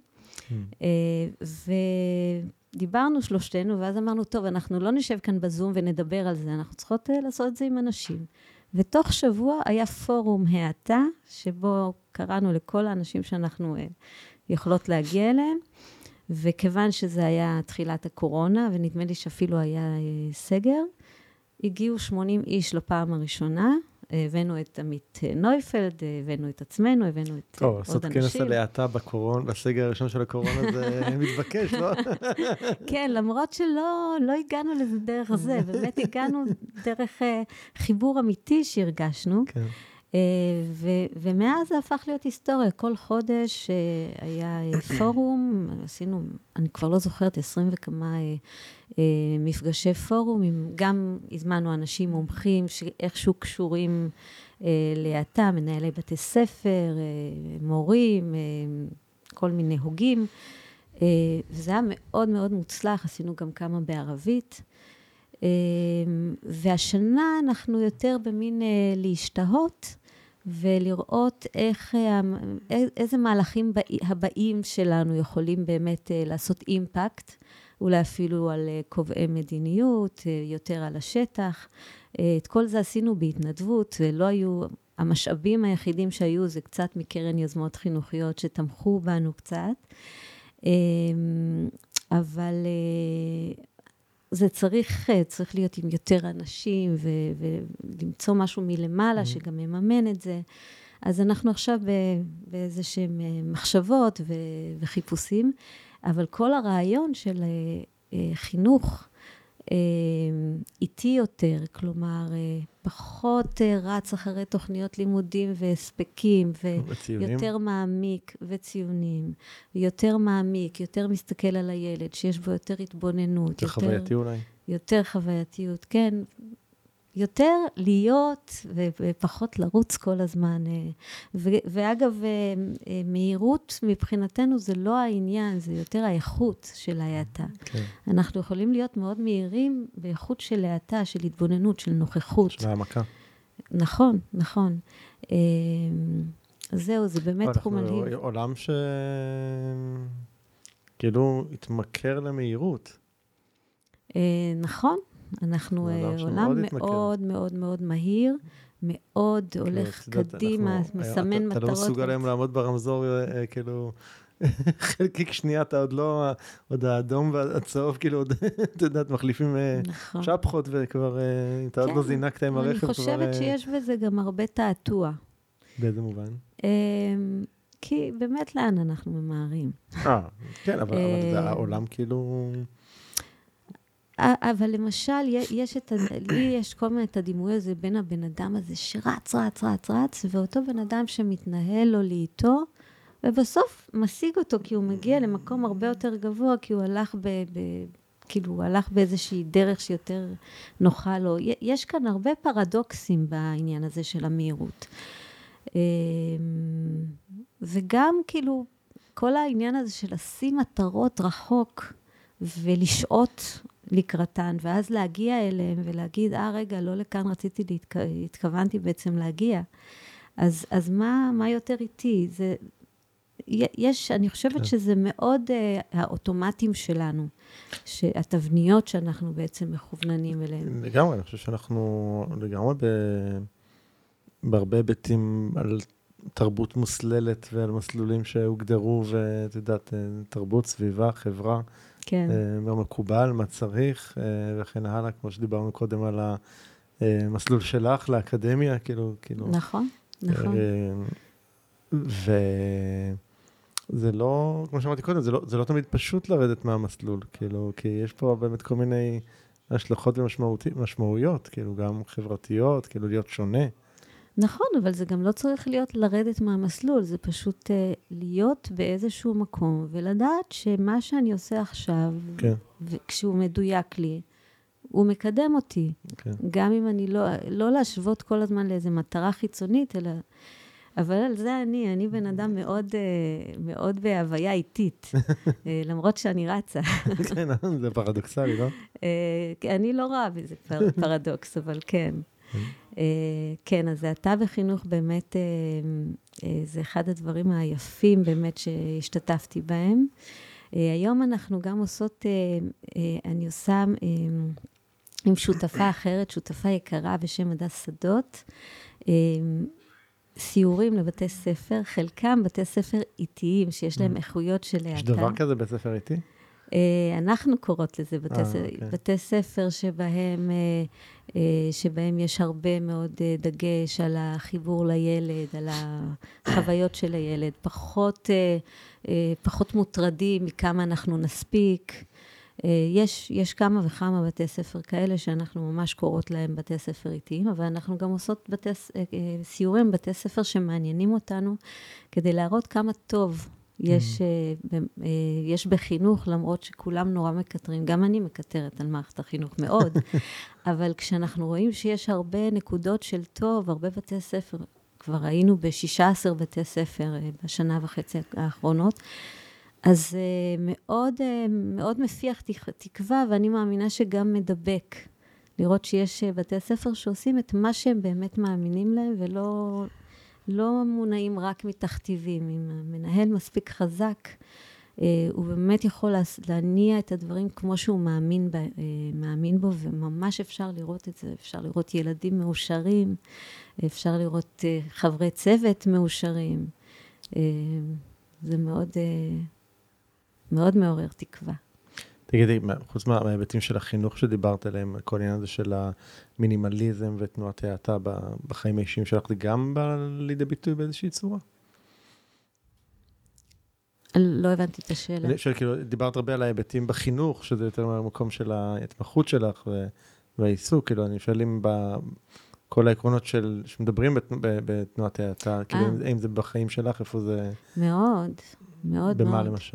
ודיברנו שלושתנו, ואז אמרנו, טוב, אנחנו לא נשב כאן בזום ונדבר על זה, אנחנו צריכות לעשות את זה עם אנשים. ותוך שבוע היה פורום ההאטה, שבו קראנו לכל האנשים שאנחנו יכולות להגיע אליהם, וכיוון שזה היה תחילת הקורונה, ונדמה לי שאפילו היה סגר, הגיעו שמונים איש לפעם הראשונה, הבאנו את עמית נויפלד, הבאנו את עצמנו, הבאנו את טוב, עוד אנשים. לעשות כנס על ההאטה בקורונה, בסגר הראשון של הקורונה, זה מתבקש, לא? כן, למרות שלא לא הגענו לזה דרך זה, באמת הגענו דרך חיבור אמיתי שהרגשנו, כן. ו- ומאז זה הפך להיות היסטוריה. כל חודש היה פורום, עשינו, אני כבר לא זוכרת, עשרים וכמה מפגשי פורום, גם הזמנו אנשים מומחים שאיכשהו קשורים להאטה, מנהלי בתי ספר, מורים, כל מיני הוגים, וזה היה מאוד מאוד מוצלח, עשינו גם כמה בערבית, והשנה אנחנו יותר במין להשתהות, ולראות איך, איזה מהלכים הבאים שלנו יכולים באמת לעשות אימפקט, אולי אפילו על קובעי מדיניות, יותר על השטח. את כל זה עשינו בהתנדבות, ולא היו, המשאבים היחידים שהיו, זה קצת מקרן יוזמות חינוכיות שתמכו בנו קצת, אבל זה צריך, צריך להיות עם יותר אנשים, ולמצוא משהו מלמעלה שגם מממן את זה. אז אנחנו עכשיו באיזשהם מחשבות וחיפושים, אבל כל הרעיון של חינוך איטי יותר, כלומר, פחות רץ אחרי תוכניות לימודים והספקים, ויותר מעמיק וציונים, ויותר מעמיק, יותר מסתכל על הילד, שיש בו יותר התבוננות. יותר חווייתי אולי. יותר חווייתיות, כן. יותר להיות ופחות לרוץ כל הזמן. ואגב, מהירות מבחינתנו זה לא העניין, זה יותר האיכות של ההאטה. כן. אנחנו יכולים להיות מאוד מהירים באיכות של ההאטה, של התבוננות, של נוכחות. של העמקה. נכון, נכון. זהו, זה באמת תחום מלהיב. עולם ש... כאילו התמכר למהירות. נכון. אנחנו עולם מאוד מאוד מאוד מהיר, מאוד הולך קדימה, מסמן מטרות. אתה לא מסוגל היום לעמוד ברמזור, כאילו, חלקיק שנייה, אתה עוד לא, עוד האדום והצהוב, כאילו, עוד, אתה יודעת, מחליפים שפחות, וכבר, אתה עוד לא זינקת עם הרכב. אני חושבת שיש בזה גם הרבה תעתוע. באיזה מובן? כי באמת לאן אנחנו ממהרים. אה, כן, אבל העולם כאילו... אבל למשל, יש את, לי יש כל מיני את הדימוי הזה בין הבן אדם הזה שרץ, רץ, רץ, רץ, ואותו בן אדם שמתנהל לו לאיתו, ובסוף משיג אותו, כי הוא מגיע למקום הרבה יותר גבוה, כי הוא הלך ב... ב כאילו, הוא הלך באיזושהי דרך שיותר נוחה לו. יש כאן הרבה פרדוקסים בעניין הזה של המהירות. וגם, כאילו, כל העניין הזה של לשים מטרות רחוק, ולשעות לקראתן, ואז להגיע אליהם ולהגיד, אה, רגע, לא לכאן רציתי, להתכ... התכוונתי בעצם להגיע. אז, אז מה, מה יותר איתי? זה, יש, אני חושבת כן. שזה מאוד uh, האוטומטים שלנו, שהתבניות שאנחנו בעצם מכווננים אליהם. לגמרי, אני חושב שאנחנו לגמרי ב... בהרבה היבטים על תרבות מוסללת ועל מסלולים שהוגדרו, ואת יודעת, תרבות, סביבה, חברה, כן. מה מקובל, מה צריך, וכן הלאה, כמו שדיברנו קודם על המסלול שלך לאקדמיה, כאילו, כאילו. נכון, נכון. וזה לא, כמו שאמרתי קודם, זה לא, זה לא תמיד פשוט לרדת מהמסלול, כאילו, כי יש פה באמת כל מיני השלכות ומשמעויות, כאילו, גם חברתיות, כאילו, להיות שונה. נכון, אבל זה גם לא צריך להיות לרדת מהמסלול, זה פשוט uh, להיות באיזשהו מקום, ולדעת שמה שאני עושה עכשיו, כן. וכשהוא מדויק לי, הוא מקדם אותי. כן. גם אם אני לא, לא להשוות כל הזמן לאיזו מטרה חיצונית, אלא, אבל על זה אני, אני בן אדם מאוד, uh, מאוד בהוויה איטית, uh, למרות שאני רצה. כן, זה פרדוקסלי, לא? Uh, אני לא רואה בזה פר, פרדוקס, אבל כן. כן, אז אתה בחינוך באמת, זה אחד הדברים היפים באמת שהשתתפתי בהם. היום אנחנו גם עושות, אני עושה עם שותפה אחרת, שותפה יקרה בשם הדס שדות, סיורים לבתי ספר, חלקם בתי ספר איטיים, שיש להם איכויות של להטה. יש דבר כזה בית ספר איטי? אנחנו קוראות לזה בתי, 아, okay. בתי ספר שבהם, שבהם יש הרבה מאוד דגש על החיבור לילד, על החוויות של הילד, פחות, פחות מוטרדים מכמה אנחנו נספיק. יש, יש כמה וכמה בתי ספר כאלה שאנחנו ממש קוראות להם בתי ספר איטיים, אבל אנחנו גם עושות בתי, סיורים בתי ספר שמעניינים אותנו, כדי להראות כמה טוב יש, mm. יש בחינוך, למרות שכולם נורא מקטרים, גם אני מקטרת על מערכת החינוך מאוד, אבל כשאנחנו רואים שיש הרבה נקודות של טוב, הרבה בתי ספר, כבר היינו ב-שישה עשר בתי ספר בשנה וחצי האחרונות, אז מאוד, מאוד מפיח תקווה, ואני מאמינה שגם מדבק, לראות שיש בתי ספר שעושים את מה שהם באמת מאמינים להם, ולא לא מונעים רק מתכתיבים. אם המנהל מספיק חזק, הוא באמת יכול להניע את הדברים כמו שהוא מאמין, מאמין בו, וממש אפשר לראות את זה. אפשר לראות ילדים מאושרים, אפשר לראות חברי צוות מאושרים. זה מאוד... מאוד מעורר תקווה. תגידי, חוץ מההיבטים של החינוך שדיברת עליהם, כל העניין הזה של המינימליזם ותנועת האטה בחיים האישיים שלך, זה גם בא לידי ביטוי באיזושהי צורה? לא הבנתי את השאלה. כאילו, דיברת הרבה על ההיבטים בחינוך, שזה יותר מהמקום של ההתמחות שלך והעיסוק, כאילו, אני שואל אם בכל העקרונות שמדברים בתנועת האטה, כאילו, אם זה בחיים שלך, איפה זה... מאוד, מאוד. במה למשל?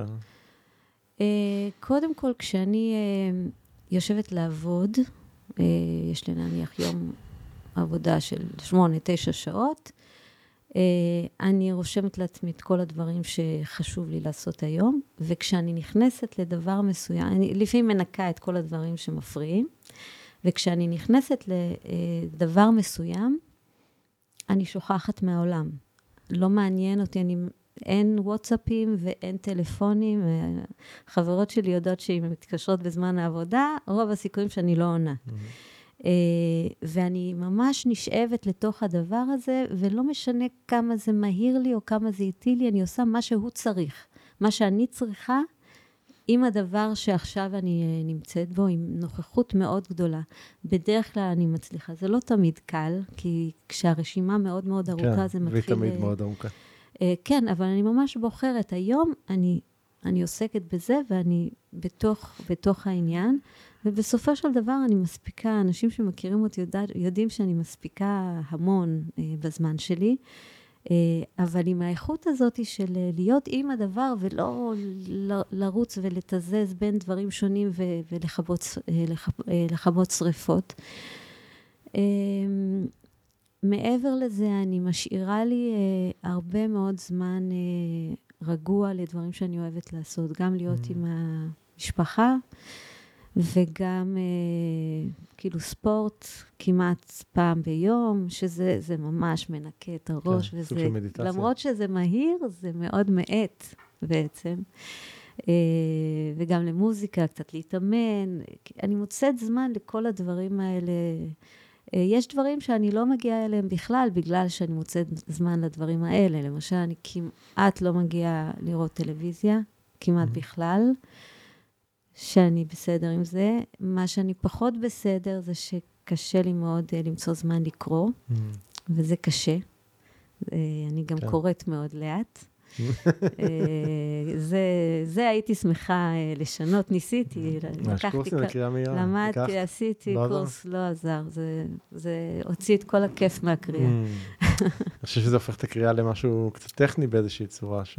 קודם כל, כשאני יושבת לעבוד, יש לי נניח יום עבודה של שמונה, תשע שעות, אני רושמת לעצמי את כל הדברים שחשוב לי לעשות היום, וכשאני נכנסת לדבר מסוים, אני לפעמים מנקה את כל הדברים שמפריעים, וכשאני נכנסת לדבר מסוים, אני שוכחת מהעולם. לא מעניין אותי, אני, אין וואטסאפים ואין טלפונים, חברות שלי יודעות שאם הן מתקשרות בזמן העבודה, רוב הסיכויים שאני לא עונה. Mm-hmm. ואני ממש נשאבת לתוך הדבר הזה, ולא משנה כמה זה מהיר לי או כמה זה איטי לי, אני עושה מה שהוא צריך. מה שאני צריכה, עם הדבר שעכשיו אני נמצאת בו, עם נוכחות מאוד גדולה. בדרך כלל אני מצליחה. זה לא תמיד קל, כי כשהרשימה מאוד מאוד ארוכה, כן, זה מתחיל... כן, והיא תמיד מאוד ארוכה. כן, אבל אני ממש בוחרת. היום אני, אני עוסקת בזה, ואני בתוך, בתוך העניין, ובסופו של דבר אני מספיקה, אנשים שמכירים אותי יודע, יודעים שאני מספיקה המון אה, בזמן שלי, אה, אבל עם האיכות הזאת של להיות עם הדבר, ולא ל, לרוץ ולתזז בין דברים שונים ו, ולכבות אה, לחב, אה, לכבות שריפות. אה, מעבר לזה, אני משאירה לי אה, הרבה מאוד זמן אה, רגוע לדברים שאני אוהבת לעשות, גם להיות mm. עם המשפחה, וגם אה, כאילו ספורט כמעט פעם ביום, שזה זה ממש מנקה את הראש, כן, וזה, למרות שזה מהיר, זה מאוד מעט בעצם. אה, וגם למוזיקה, קצת להתאמן. אני מוצאת זמן לכל הדברים האלה. אה, יש דברים שאני לא מגיעה אליהם בכלל, בגלל שאני מוצאת זמן לדברים האלה. למשל, אני כמעט לא מגיעה לראות טלוויזיה, כמעט mm-hmm. בכלל. שאני בסדר עם זה. מה שאני פחות בסדר זה שקשה לי מאוד uh, למצוא זמן לקרוא, mm. וזה קשה. Uh, אני גם כן. קוראת מאוד לאט. uh, זה, זה הייתי שמחה uh, לשנות, ניסיתי. מה, קורסים לקריאה מהירה? למדתי, עשיתי לא קורס, עזר? לא עזר. זה, זה הוציא את כל הכיף מהקריאה. Mm. אני חושב שזה הופך את הקריאה למשהו קצת טכני באיזושהי צורה ש...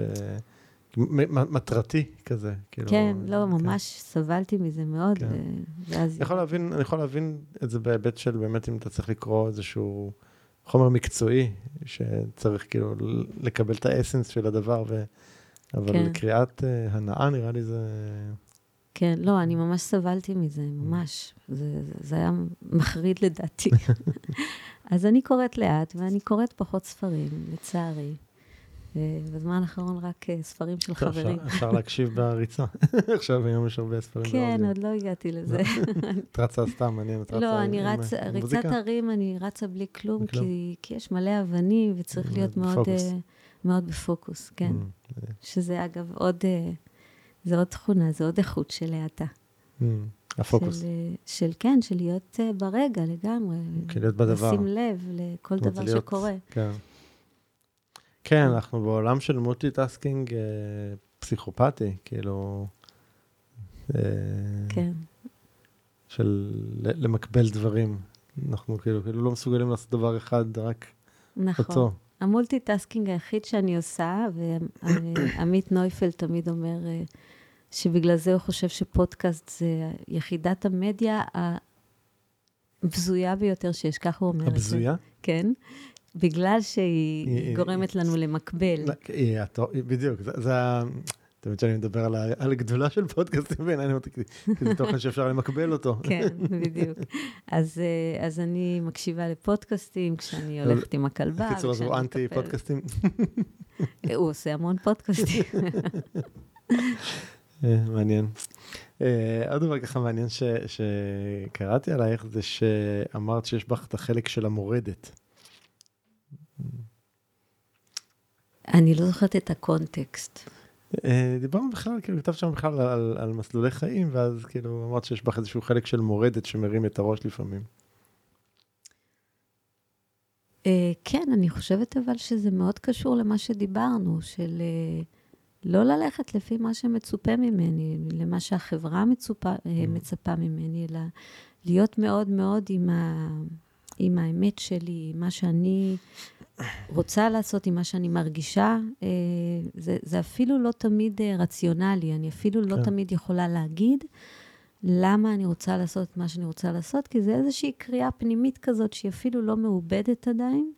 מטרתי כזה. כן, לא, ממש סבלתי מזה מאוד. אני יכול להבין את זה בהיבט של באמת אם אתה צריך לקרוא איזשהו חומר מקצועי, שצריך כאילו לקבל את האסנס של הדבר, אבל קריאת הנאה נראה לי זה... כן, לא, אני ממש סבלתי מזה, ממש. זה היה מחריד לדעתי. אז אני קוראת לאט, ואני קוראת פחות ספרים, לצערי. בזמן האחרון רק ספרים של חברים. אפשר להקשיב בריצה. עכשיו היום יש הרבה ספרים. כן, עוד לא הגעתי לזה. את רצה סתם, מעניין. לא, אני רצה, ריצת הרים, אני רצה בלי כלום, כי יש מלא אבנים, וצריך להיות מאוד בפוקוס, כן. שזה אגב עוד, זה עוד תכונה, זה עוד איכות של האטה. הפוקוס. של כן, של להיות ברגע לגמרי. להיות בדבר. לשים לב לכל דבר שקורה. כן. כן, אנחנו בעולם של מולטי-טאסקינג פסיכופתי, כאילו, כן. של למקבל דברים. אנחנו כאילו, כאילו לא מסוגלים לעשות דבר אחד, רק נכון. אותו. המולטי-טאסקינג היחיד שאני עושה, ועמית נויפל תמיד אומר, שבגלל זה הוא חושב שפודקאסט זה יחידת המדיה הבזויה ביותר שיש, כך הוא אומר. הבזויה? כן. בגלל שהיא גורמת לנו למקבל. בדיוק, זה ה... תמיד שאני מדבר על הגדולה של פודקאסטים, בעיניי, כי זה תוכן שאפשר למקבל אותו. כן, בדיוק. אז אני מקשיבה לפודקאסטים, כשאני הולכת עם הכלבה. קיצור, אז הוא אנטי פודקאסטים. הוא עושה המון פודקאסטים. מעניין. עוד דבר ככה מעניין שקראתי עלייך, זה שאמרת שיש בך את החלק של המורדת. אני לא זוכרת את הקונטקסט. דיברנו בכלל, כאילו, כתב שם בכלל על, על מסלולי חיים, ואז כאילו אמרת שיש בך איזשהו חלק של מורדת שמרים את הראש לפעמים. כן, אני חושבת אבל שזה מאוד קשור למה שדיברנו, של לא ללכת לפי מה שמצופה ממני, למה שהחברה מצופה, מצפה ממני, אלא להיות מאוד מאוד עם, ה, עם האמת שלי, מה שאני רוצה לעשות, עם מה שאני מרגישה. זה, זה אפילו לא תמיד רציונלי, אני אפילו לא תמיד יכולה להגיד למה אני רוצה לעשות מה שאני רוצה לעשות, כי זה איזושהי קריאה פנימית כזאת שהיא אפילו לא מעובדת עדיין.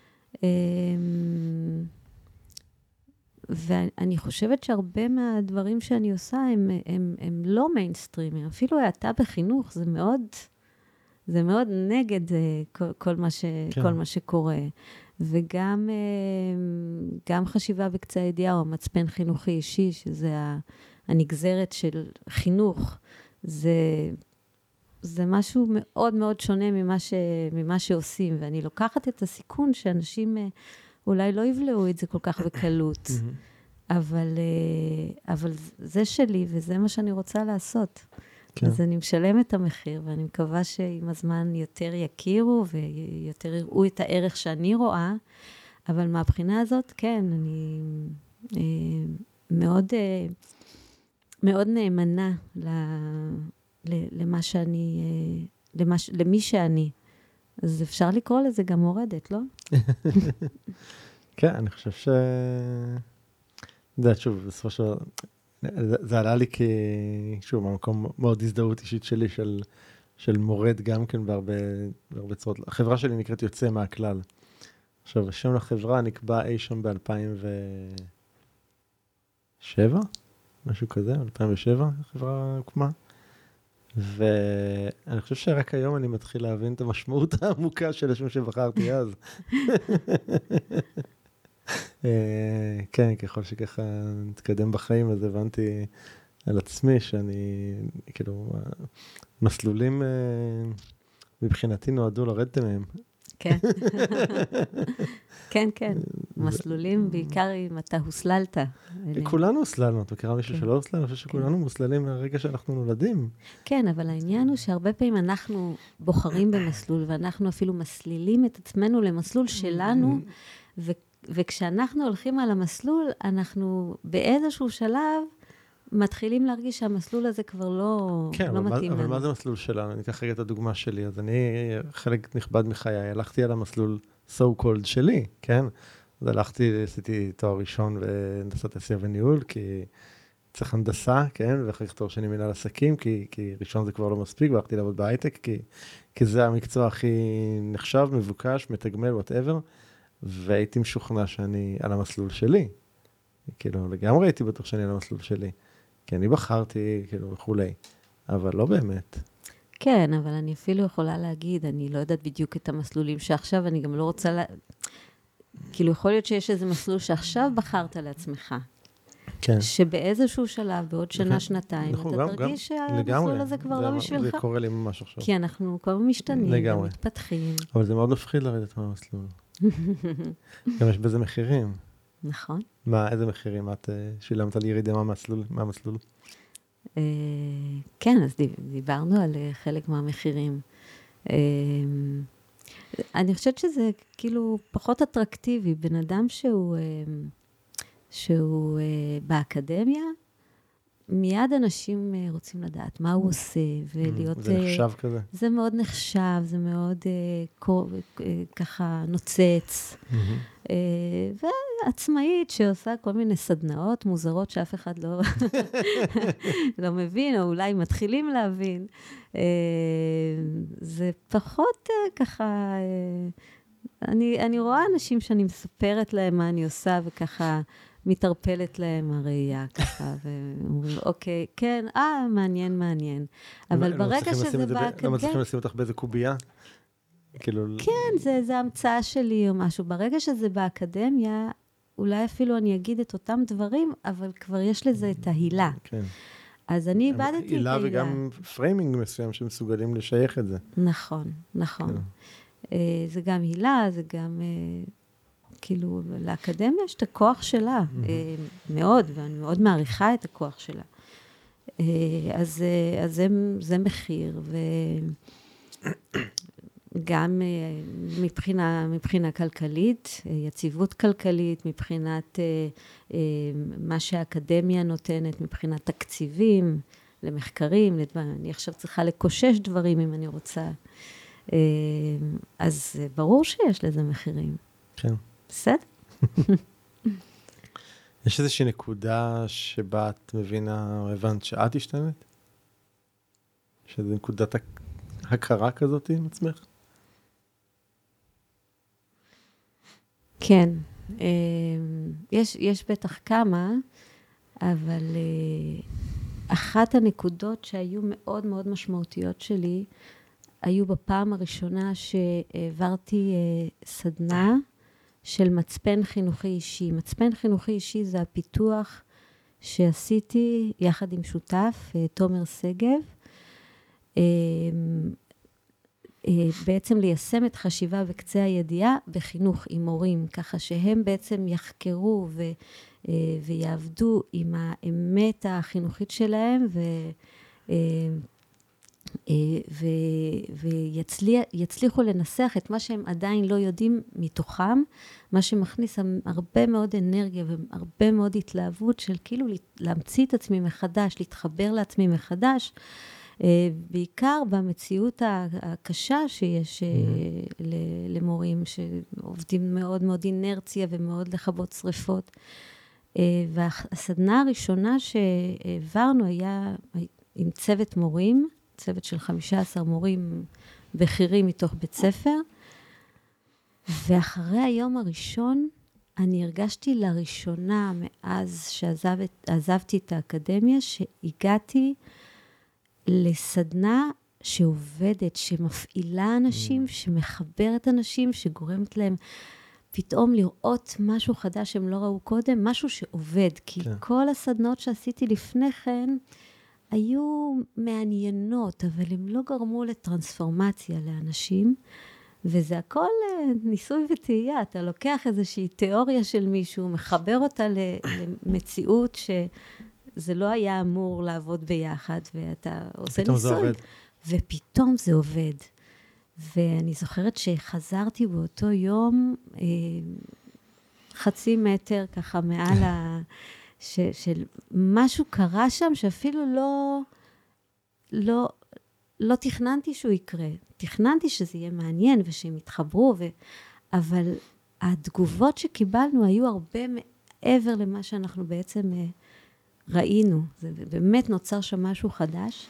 ואני חושבת שהרבה מהדברים שאני עושה הם, הם, הם לא מיינסטרימים. אפילו אתה בחינוך, זה מאוד, זה מאוד נגד כל, כל, מה ש, כן. כל מה שקורה. וגם גם חשיבה בקצה הידיעה, או מצפן חינוכי אישי, שזה הנגזרת של חינוך, זה, זה משהו מאוד מאוד שונה ממה, ש, ממה שעושים. ואני לוקחת את הסיכון שאנשים אולי לא יבלעו את זה כל כך בקלות. אבל, אבל זה שלי, וזה מה שאני רוצה לעשות. כן. אז אני משלם את המחיר, ואני מקווה שעם הזמן יותר יכירו, ויותר יראו את הערך שאני רואה, אבל מהבחינה הזאת, כן, אני מאוד, מאוד נאמנה למה שאני, למה, למי שאני. אז אפשר לקרוא לזה גם מורדת, לא? כן, אני חושב ש... זה, שוב, בסופו של... זה, זה עלה לי כי, שוב, במקום מאוד הזדהות אישית שלי של, של מורד גם כן בהרבה, בהרבה צורות. החברה שלי נקראת יוצא מהכלל. עכשיו, השם לחברה נקבע אי שם ב-אלפיים ושבע, משהו כזה, אלפיים ושבע, החברה הוקמה. ואני חושב שרק היום אני מתחיל להבין את המשמעות העמוקה של השם שבחרתי אז. כן, ככל שככה נתקדם בחיים, אז הבנתי על עצמי שאני, כאילו, מסלולים מבחינתי נועדו לרדת מהם. כן. כן, כן. מסלולים בעיקר אם אתה הוסללת. כולנו הוסללנו. את מכירה מישהו שלא הוסלל? אני חושב שכולנו מוסללים מהרגע שאנחנו נולדים. כן, אבל העניין הוא שהרבה פעמים אנחנו בוחרים במסלול, ואנחנו אפילו מסלילים את עצמנו למסלול שלנו, וכשאנחנו הולכים על המסלול, אנחנו באיזשהו שלב מתחילים להרגיש שהמסלול הזה כבר לא, כן, לא אבל מתאים אבל לנו. מה זה מסלול שלנו? אני אקח רגע את הדוגמה שלי. אז אני, חלק נכבד מחיי, הלכתי על המסלול so called שלי, כן? אז הלכתי, עשיתי תואר ראשון בהנדסת תעשייה וניהול, כי צריך הנדסה, כן? ואחר כך תואר שני מנהל עסקים, כי, כי ראשון זה כבר לא מספיק, והלכתי לעבוד בהייטק, כי, כי זה המקצוע הכי נחשב, מבוקש, מתגמל, whatever, והייתי משוכנע שאני על המסלול שלי. כאילו, לגמרי הייתי בטוח שאני על המסלול שלי. כי אני בחרתי, כאילו, וכולי. אבל לא באמת. כן, אבל אני אפילו יכולה להגיד, אני לא יודעת בדיוק את המסלולים שעכשיו, אני גם לא רוצה, לה... כאילו, יכול להיות שיש איזה מסלול שעכשיו בחרת לעצמך. כן. שבאיזשהו שלב, בעוד שנה, שנתיים, אתה תרגיש שהמסלול הזה כבר לא בשבילך. זה קורה לי ממש עכשיו. כי אנחנו כבר משתנים, ומתפתחים. אבל זה מאוד מפחיד לרדת מהמסלול. גם יש בזה מחירים. נכון. מה, איזה מחירים את שילמת על ירידה מהמסלול? כן, אז דיברנו על חלק מהמחירים. אני חושבת שזה כאילו פחות אטרקטיבי. בן אדם שהוא, שהוא באקדמיה, מיד אנשים רוצים לדעת מה הוא עושה, ולהיות... זה נחשב כזה. זה מאוד נחשב, זה מאוד ככה נוצץ. ועצמאית שעושה כל מיני סדנאות מוזרות שאף אחד לא, לא מבין, או אולי מתחילים להבין. זה פחות ככה... אני, אני רואה אנשים שאני מספרת להם מה אני עושה, וככה מתערפלת להם הראייה ככה, ואומרים, אוקיי, כן, אה, מעניין, מעניין. אבל ברגע שזה באקדמיה... למה צריכים לשים אותך באיזה קובייה? כן, זה, זה המצאה שלי או משהו. ברגע שזה באקדמיה, אולי אפילו אני אגיד את אותם דברים, אבל כבר יש לזה את ההילה. כן. אז אני איבדתי את ההילה. הילה וגם פריימינג מסוים שמסוגלים לשייך את זה. נכון, נכון. זה גם הילה, זה גם כאילו, לאקדמיה יש את הכוח שלה, מאוד, ואני מאוד מעריכה את הכוח שלה. אז, אז זה, זה מחיר, וגם מבחינה, מבחינה כלכלית, יציבות כלכלית, מבחינת מה שהאקדמיה נותנת, מבחינת תקציבים, למחקרים, לדברים. אני עכשיו צריכה לקושש דברים אם אני רוצה. אז ברור שיש לזה מחירים. כן. בסדר? יש איזושהי נקודה שבה את מבינה, או הבנת שאת השתנת? שזו נקודת הכרה כזאת עם עצמך? כן. יש, יש בטח כמה, אבל אחת הנקודות שהיו מאוד מאוד משמעותיות שלי, היו בפעם הראשונה שהעברתי סדנה של מצפן חינוכי אישי. מצפן חינוכי אישי זה הפיתוח שעשיתי יחד עם שותף, תומר סגב, בעצם ליישם את חשיבה בקצה הידיעה בחינוך עם מורים, ככה שהם בעצם יחקרו ו, ויעבדו עם האמת החינוכית שלהם ו, ו, ויצליחו לנסח את מה שהם עדיין לא יודעים מתוכם, מה שמכניס הרבה מאוד אנרגיה והרבה מאוד התלהבות של כאילו להמציא את עצמי מחדש, להתחבר לעצמי מחדש, בעיקר במציאות הקשה שיש למורים שעובדים מאוד מאוד אינרציה ומאוד לכבות שריפות. והסדנה הראשונה שהעברנו היה עם צוות מורים, צוות של חמישה עשר מורים בכירים מתוך בית ספר, ואחרי היום הראשון אני הרגשתי לראשונה מאז שעזבתי את האקדמיה, שהגעתי לסדנה שעובדת, שמפעילה אנשים, שמחברת אנשים, שגורמת להם פתאום לראות משהו חדש שהם לא ראו קודם, משהו שעובד. כי כן. כל הסדנות שעשיתי לפני כן, היו מעניינות, אבל הם לא גרמו לטרנספורמציה לאנשים, וזה הכל ניסוי וטעייה. אתה לוקח איזושהי תיאוריה של מישהו, מחבר אותה למציאות ש... זה לא היה אמור לעבוד ביחד, ואתה עושה ניסוי, ופתאום זה עובד. ואני זוכרת שחזרתי באותו יום, אה, חצי מטר ככה מעל ה... ש, של משהו קרה שם, שאפילו לא, לא, לא תכננתי שהוא יקרה. תכננתי שזה יהיה מעניין, ושהם יתחברו, ו... אבל התגובות שקיבלנו היו הרבה מעבר למה שאנחנו בעצם... ראינו, זה באמת נוצר שם משהו חדש,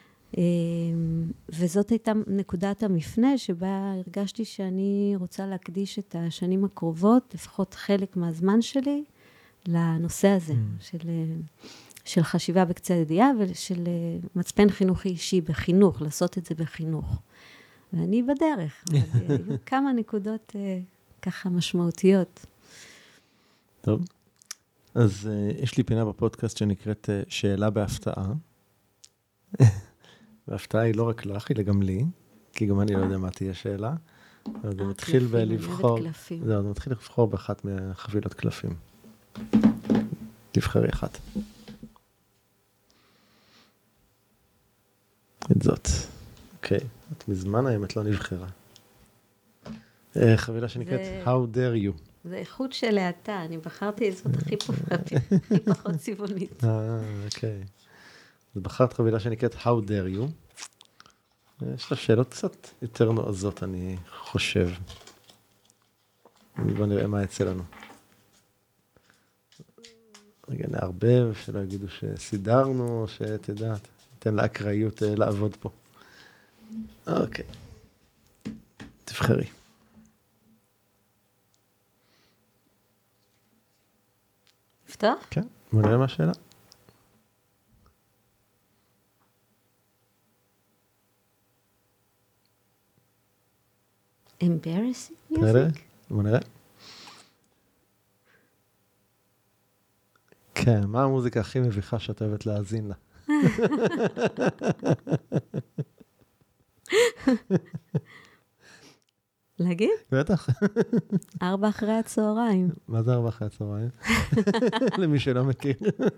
וזאת הייתה נקודת המפנה שבה הרגשתי שאני רוצה להקדיש את השנים הקרובות, לפחות חלק מהזמן שלי, לנושא הזה, mm. של, של חשיבה בקצה הידיעה, ושל מצפן חינוכי אישי בחינוך, לעשות את זה בחינוך. ואני בדרך, אבל היו כמה נקודות ככה משמעותיות. טוב. אז uh, יש לי פינה בפודקאסט שנקראת uh, שאלה בהפתעה. וההפתעה היא לא רק לך, היא גם לי, כי גם אני לא יודע מה תהיה שאלה. אז אני מתחיל בלבחור, זהו, אני מתחיל לבחור באחת מהחבילות קלפים. תבחרי אחת. את זאת. אוקיי, את מזמן האמת לא נבחרה. חבילה שנקראת How dare you. זה איכות של להטה, אני בחרתי את זאת הכי פחות צבעונית. אה, אוקיי. אז בחרת חבילה שנקראת How dare you. יש לה שאלות קצת יותר נועזות, אני חושב. בוא נראה מה יצא לנו. רגע, נערבב, שלא יגידו שסידרנו, שתדע, ניתן לאקראיות לעבוד פה. אוקיי. תבחרי. לפתוח? כן, בוא נראה מה השאלה. Embarrassing music? נראה, בוא נראה. כן, מה המוזיקה הכי מביכה שאת אוהבת להאזין לה? להגיד? בטח. ארבע אחרי הצהריים. מה זה ארבע אחרי הצהריים? למי שלא מכיר.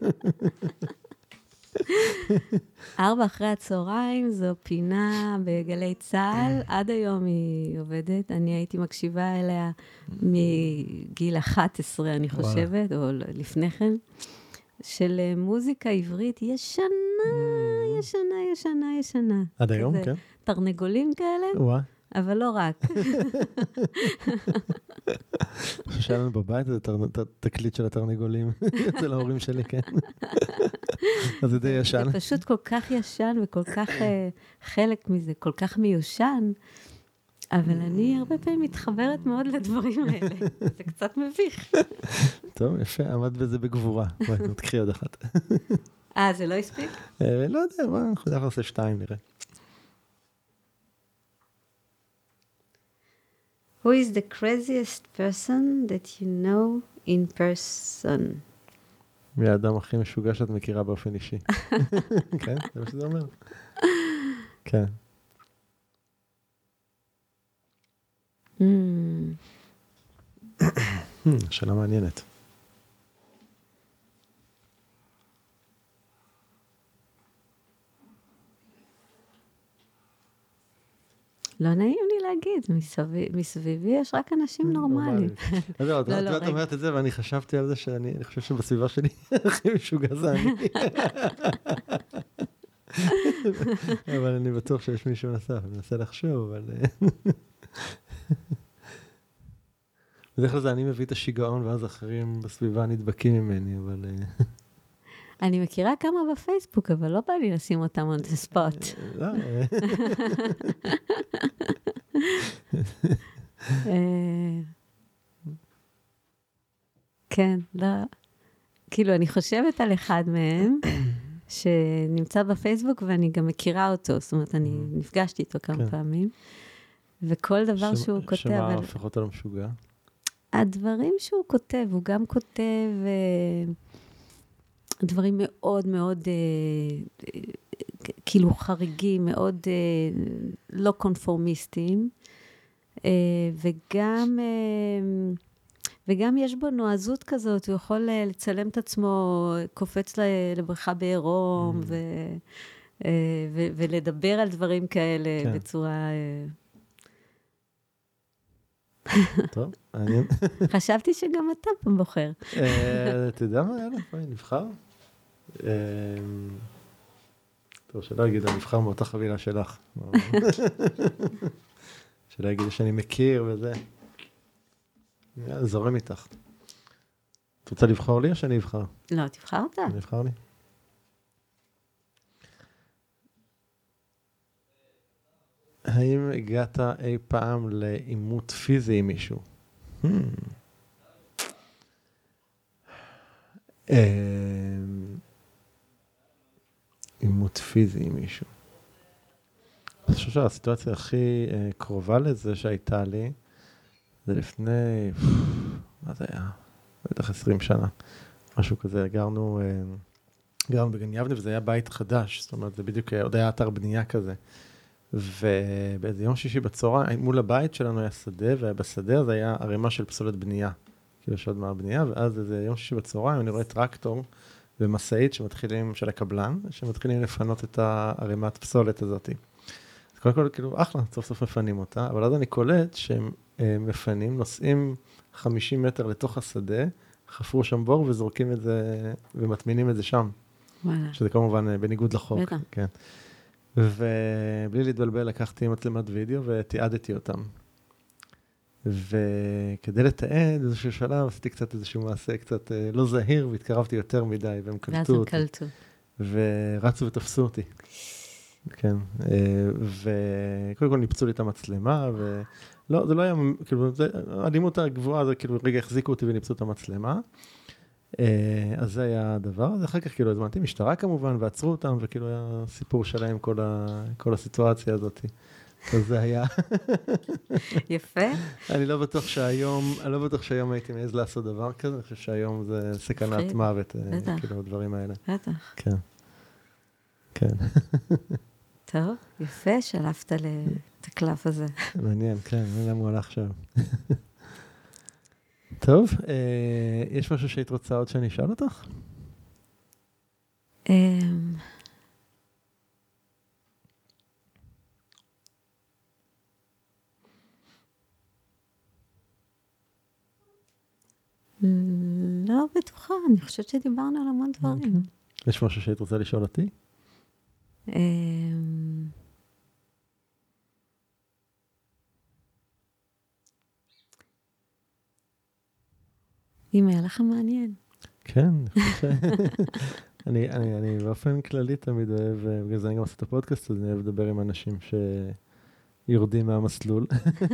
ארבע אחרי הצהריים זו פינה בגלי צהל, עד היום היא עובדת, אני הייתי מקשיבה אליה מגיל אחת עשרה, אני חושבת, או לפני כן, של מוזיקה עברית ישנה, ישנה, ישנה, ישנה. עד היום, כן. תרנגולים כאלה, וואה. אבל לא רק. שהיה לנו בבית, זה תקליט של התרנגולים, זה להורים שלי, כן. אז זה די ישן. זה פשוט כל כך ישן וכל כך חלק מזה, כל כך מיושן, אבל אני הרבה פעמים מתחברת מאוד לדברים האלה. זה קצת מביך. טוב, יפה, עמד בזה בגבורה. בואי, נתקחי עוד אחת. אה, זה לא הספיק? לא יודע, בואי, אנחנו יודעים לעשות שתיים, נראה. Who is the craziest person that you know in person? מי האדם הכי משוגע שאת מכירה באופן אישי. כן, זה מה שזה אומר. כן. שאלה מעניינת. לא נעים לי להגיד, מסביבי יש רק אנשים נורמליים. אז זהו, את אומרת את זה, ואני חשבתי על זה שאני חושב שבסביבה שלי הכי משוגע זה אני. אבל אני בטוח שיש מישהו נוסף, אני מנסה לחשוב, אבל... בדרך כלל זה אני מביא את השיגעון, ואז אחרים בסביבה נדבקים ממני, אבל... אני מכירה כמה בפייסבוק, אבל לא בא לי לשים אותם על זה ספוט. לא. כן, לא. כאילו, אני חושבת על אחד מהם, שנמצא בפייסבוק, ואני גם מכירה אותו, זאת אומרת, אני נפגשתי איתו כמה פעמים, וכל דבר שהוא כותב... שמה הופך אותו למשוגע? הדברים שהוא כותב, הוא גם כותב... דברים מאוד מאוד, אה, כאילו חריגים, מאוד אה, לא קונפורמיסטיים, אה, וגם, אה, וגם יש בו נועזות כזאת, הוא יכול אה, לצלם את עצמו, קופץ לבריכה בעירום, mm. ו, אה, ו, ולדבר על דברים כאלה כן. בצורה... אה... טוב, מעניין. חשבתי שגם אתה פה בוחר. אתה יודע מה, יאללה, בואי, נבחר. טוב, שלא אגיד, אני נבחר מאותה חבילה שלך. שלא אגיד שאני מכיר וזה. זורם איתך. את רוצה לבחור לי או שאני אבחר? לא, תבחר אותה. נבחר לי. האם הגעת אי פעם לאימות פיזי עם מישהו? אימות פיזי עם מישהו. אני חושב שהסיטואציה הכי קרובה לזה שהייתה לי, זה לפני, מה זה היה? בטח עשרים שנה. משהו כזה, גרנו, גרנו בגן יבנה, וזה היה בית חדש, זאת אומרת, זה בדיוק עוד היה אתר בנייה כזה. ובאיזה יום שישי בצהריים, מול הבית שלנו היה שדה, ובשדה הזה היה ערימה של פסולת בנייה, כאילו שעוד מהבנייה, ואז איזה יום שישי בצהריים, אני רואה טרקטור ומשאית שמתחילים, של הקבלן, שמתחילים לפנות את הערימת פסולת הזאת. אז קודם כל, כאילו, אחלה, סוף סוף מפנים אותה, אבל אז אני קולט שהם מפנים, נוסעים חמישים מטר לתוך השדה, חפרו שם בור וזורקים את זה, ומטמינים את זה שם. וואלה. שזה כמובן בניגוד לחוק. בטח. כן. ובלי להתבלבל לקחתי מצלמת וידאו ותיעדתי אותם. וכדי לתעד איזשהו שלב, עשיתי קצת איזשהו מעשה קצת לא זהיר, והתקרבתי יותר מדי, והם קלטו אותי. ואז הם קלטו. ורצו ותפסו אותי. כן. וקודם כל ניפצו לי את המצלמה, ולא, זה לא היה, כאילו, האלימות הגבוהה, זה כאילו רגע החזיקו אותי וניפצו את המצלמה. אז זה היה הדבר, אז אחר כך כאילו הזמנתי משטרה כמובן, ועצרו אותם, וכאילו היה סיפור שלהם כל, ה, כל הסיטואציה הזאת. אז זה היה... יפה. אני לא בטוח שהיום, אני לא בטוח שהיום הייתי מעז לעשות דבר כזה, אני חושב שהיום זה סכנת מוות, כאילו הדברים האלה. בטח. כן. כן. טוב, יפה, שלפת את הקלף הזה. מעניין, כן, אני למה הוא הלך שם. טוב, יש משהו שהיית רוצה עוד שאני אשאל אותך? לא בטוחה, אני חושבת שדיברנו על המון דברים. יש משהו שהיית רוצה לשאול אותי? אם היה לך מעניין. כן, אני, אני, אני באופן כללי תמיד אוהב, בגלל זה אני גם עושה את הפודקאסט, אז אני אוהב לדבר עם אנשים שיורדים מהמסלול.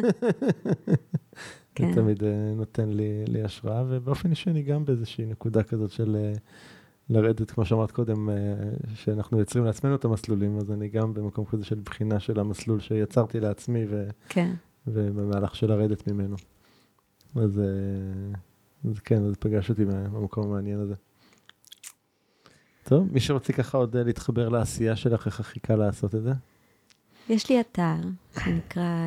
זה תמיד נותן לי, לי השראה, ובאופן אישי אני גם באיזושהי נקודה כזאת של לרדת, כמו שאמרת קודם, שאנחנו יוצרים לעצמנו את המסלולים, אז אני גם במקום כזה של בחינה של המסלול שיצרתי לעצמי, ו, כן. ובמהלך של לרדת ממנו. אז... אז כן, אז פגש אותי במקום המעניין הזה. טוב, מי שרוצה ככה עוד להתחבר לעשייה שלך, איך הכי קל לעשות את זה? יש לי אתר שנקרא,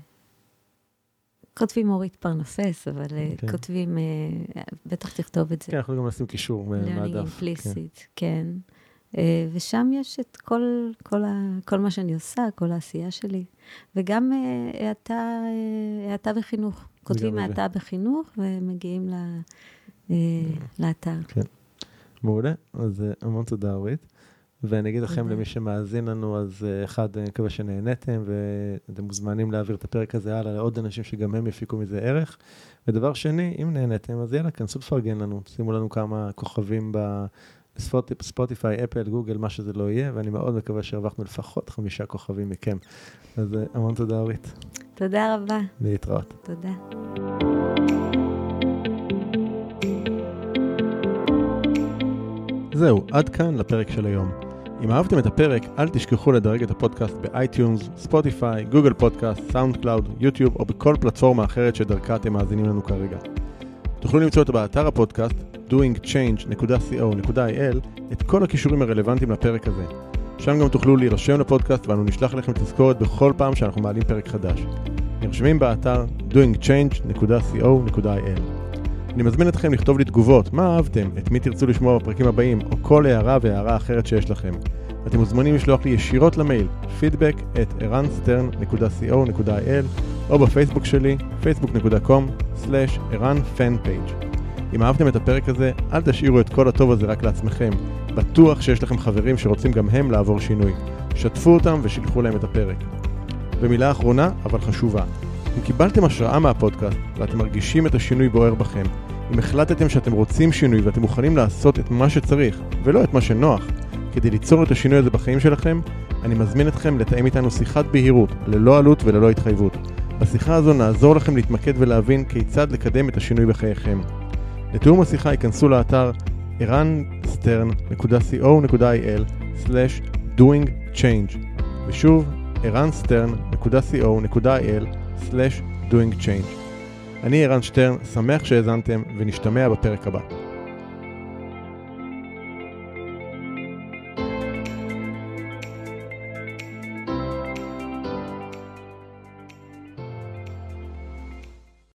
כותבים אורית פרנפס, אבל כותבים, בטח תכתוב את זה. כן, אנחנו גם נשים קישור מהדף. learning implicit, כן. ושם יש את כל, כל, ה, כל מה שאני עושה, כל העשייה שלי. וגם האטה, האטה בחינוך. כותבים האטה בחינוך ומגיעים לאתר. כן. מעולה. אז המון תודה, אורית. ואני אגיד לכם, למי שמאזין לנו, אז אחד, אני מקווה שנהנתם, ואתם מוזמנים להעביר את הפרק הזה הלאה לעוד אנשים שגם הם יפיקו מזה ערך. ודבר שני, אם נהנתם, אז יאללה, כנסו לפרגן לנו. שימו לנו כמה כוכבים ב... ספוטיפיי, אפל, גוגל, מה שזה לא יהיה, ואני מאוד מקווה שהרווחנו לפחות חמישה כוכבים מכם. אז המון תודה, אורית. תודה רבה. להתראות. תודה. זהו, עד כאן לפרק של היום. אם אהבתם את הפרק, אל תשכחו לדרג את הפודקאסט באייטיונס, ספוטיפיי, גוגל פודקאסט, סאונד קלאוד, יוטיוב או בכל פלטפורמה אחרת שדרכה אתם מאזינים לנו כרגע. תוכלו למצוא אותו באתר הפודקאסט doing change dot co dot il את כל הכישורים הרלוונטיים לפרק הזה. שם גם תוכלו להירשם לפודקאסט ואנו נשלח לכם תזכורת בכל פעם שאנחנו מעלים פרק חדש. נרשמים באתר doing change dot co dot il. אני מזמין אתכם לכתוב לי תגובות, מה אהבתם, את מי תרצו לשמוע בפרקים הבאים, או כל הערה והערה אחרת שיש לכם. אתם מוזמנים לשלוח לי ישירות למייל feedback at ערן סטרן dot co dot il או בפייסבוק שלי facebook dot com slash ערן fan page. אם אהבתם את הפרק הזה, אל תשאירו את כל הטוב הזה רק לעצמכם. בטוח שיש לכם חברים שרוצים גם הם לעבור שינוי. שתפו אותם ושילחו להם את הפרק. במילה אחרונה, אבל חשובה. אם קיבלתם השראה מהפודקאסט ואתם מרגישים את השינוי בוער בכם, אם החלטתם שאתם רוצים שינוי ואתם מוכנים לעשות את מה שצריך ולא את מה שנוח, כדי ליצור את השינוי הזה בחיים שלכם, אני מזמין אתכם לתאם איתנו שיחת בהירות, ללא עלות וללא התחייבות. בשיחה הזו נעזור לכם להתמקד ולהבין כיצד לקדם את השינוי בחייכם. לתיאום השיחה ייכנסו לאתר ערן סטרן dot co dot il slash doing change ושוב ערן סטרן dot co dot il slash doing change. אני ערן שטרן, שמח שהאזנתם ונשתמע בפרק הבא.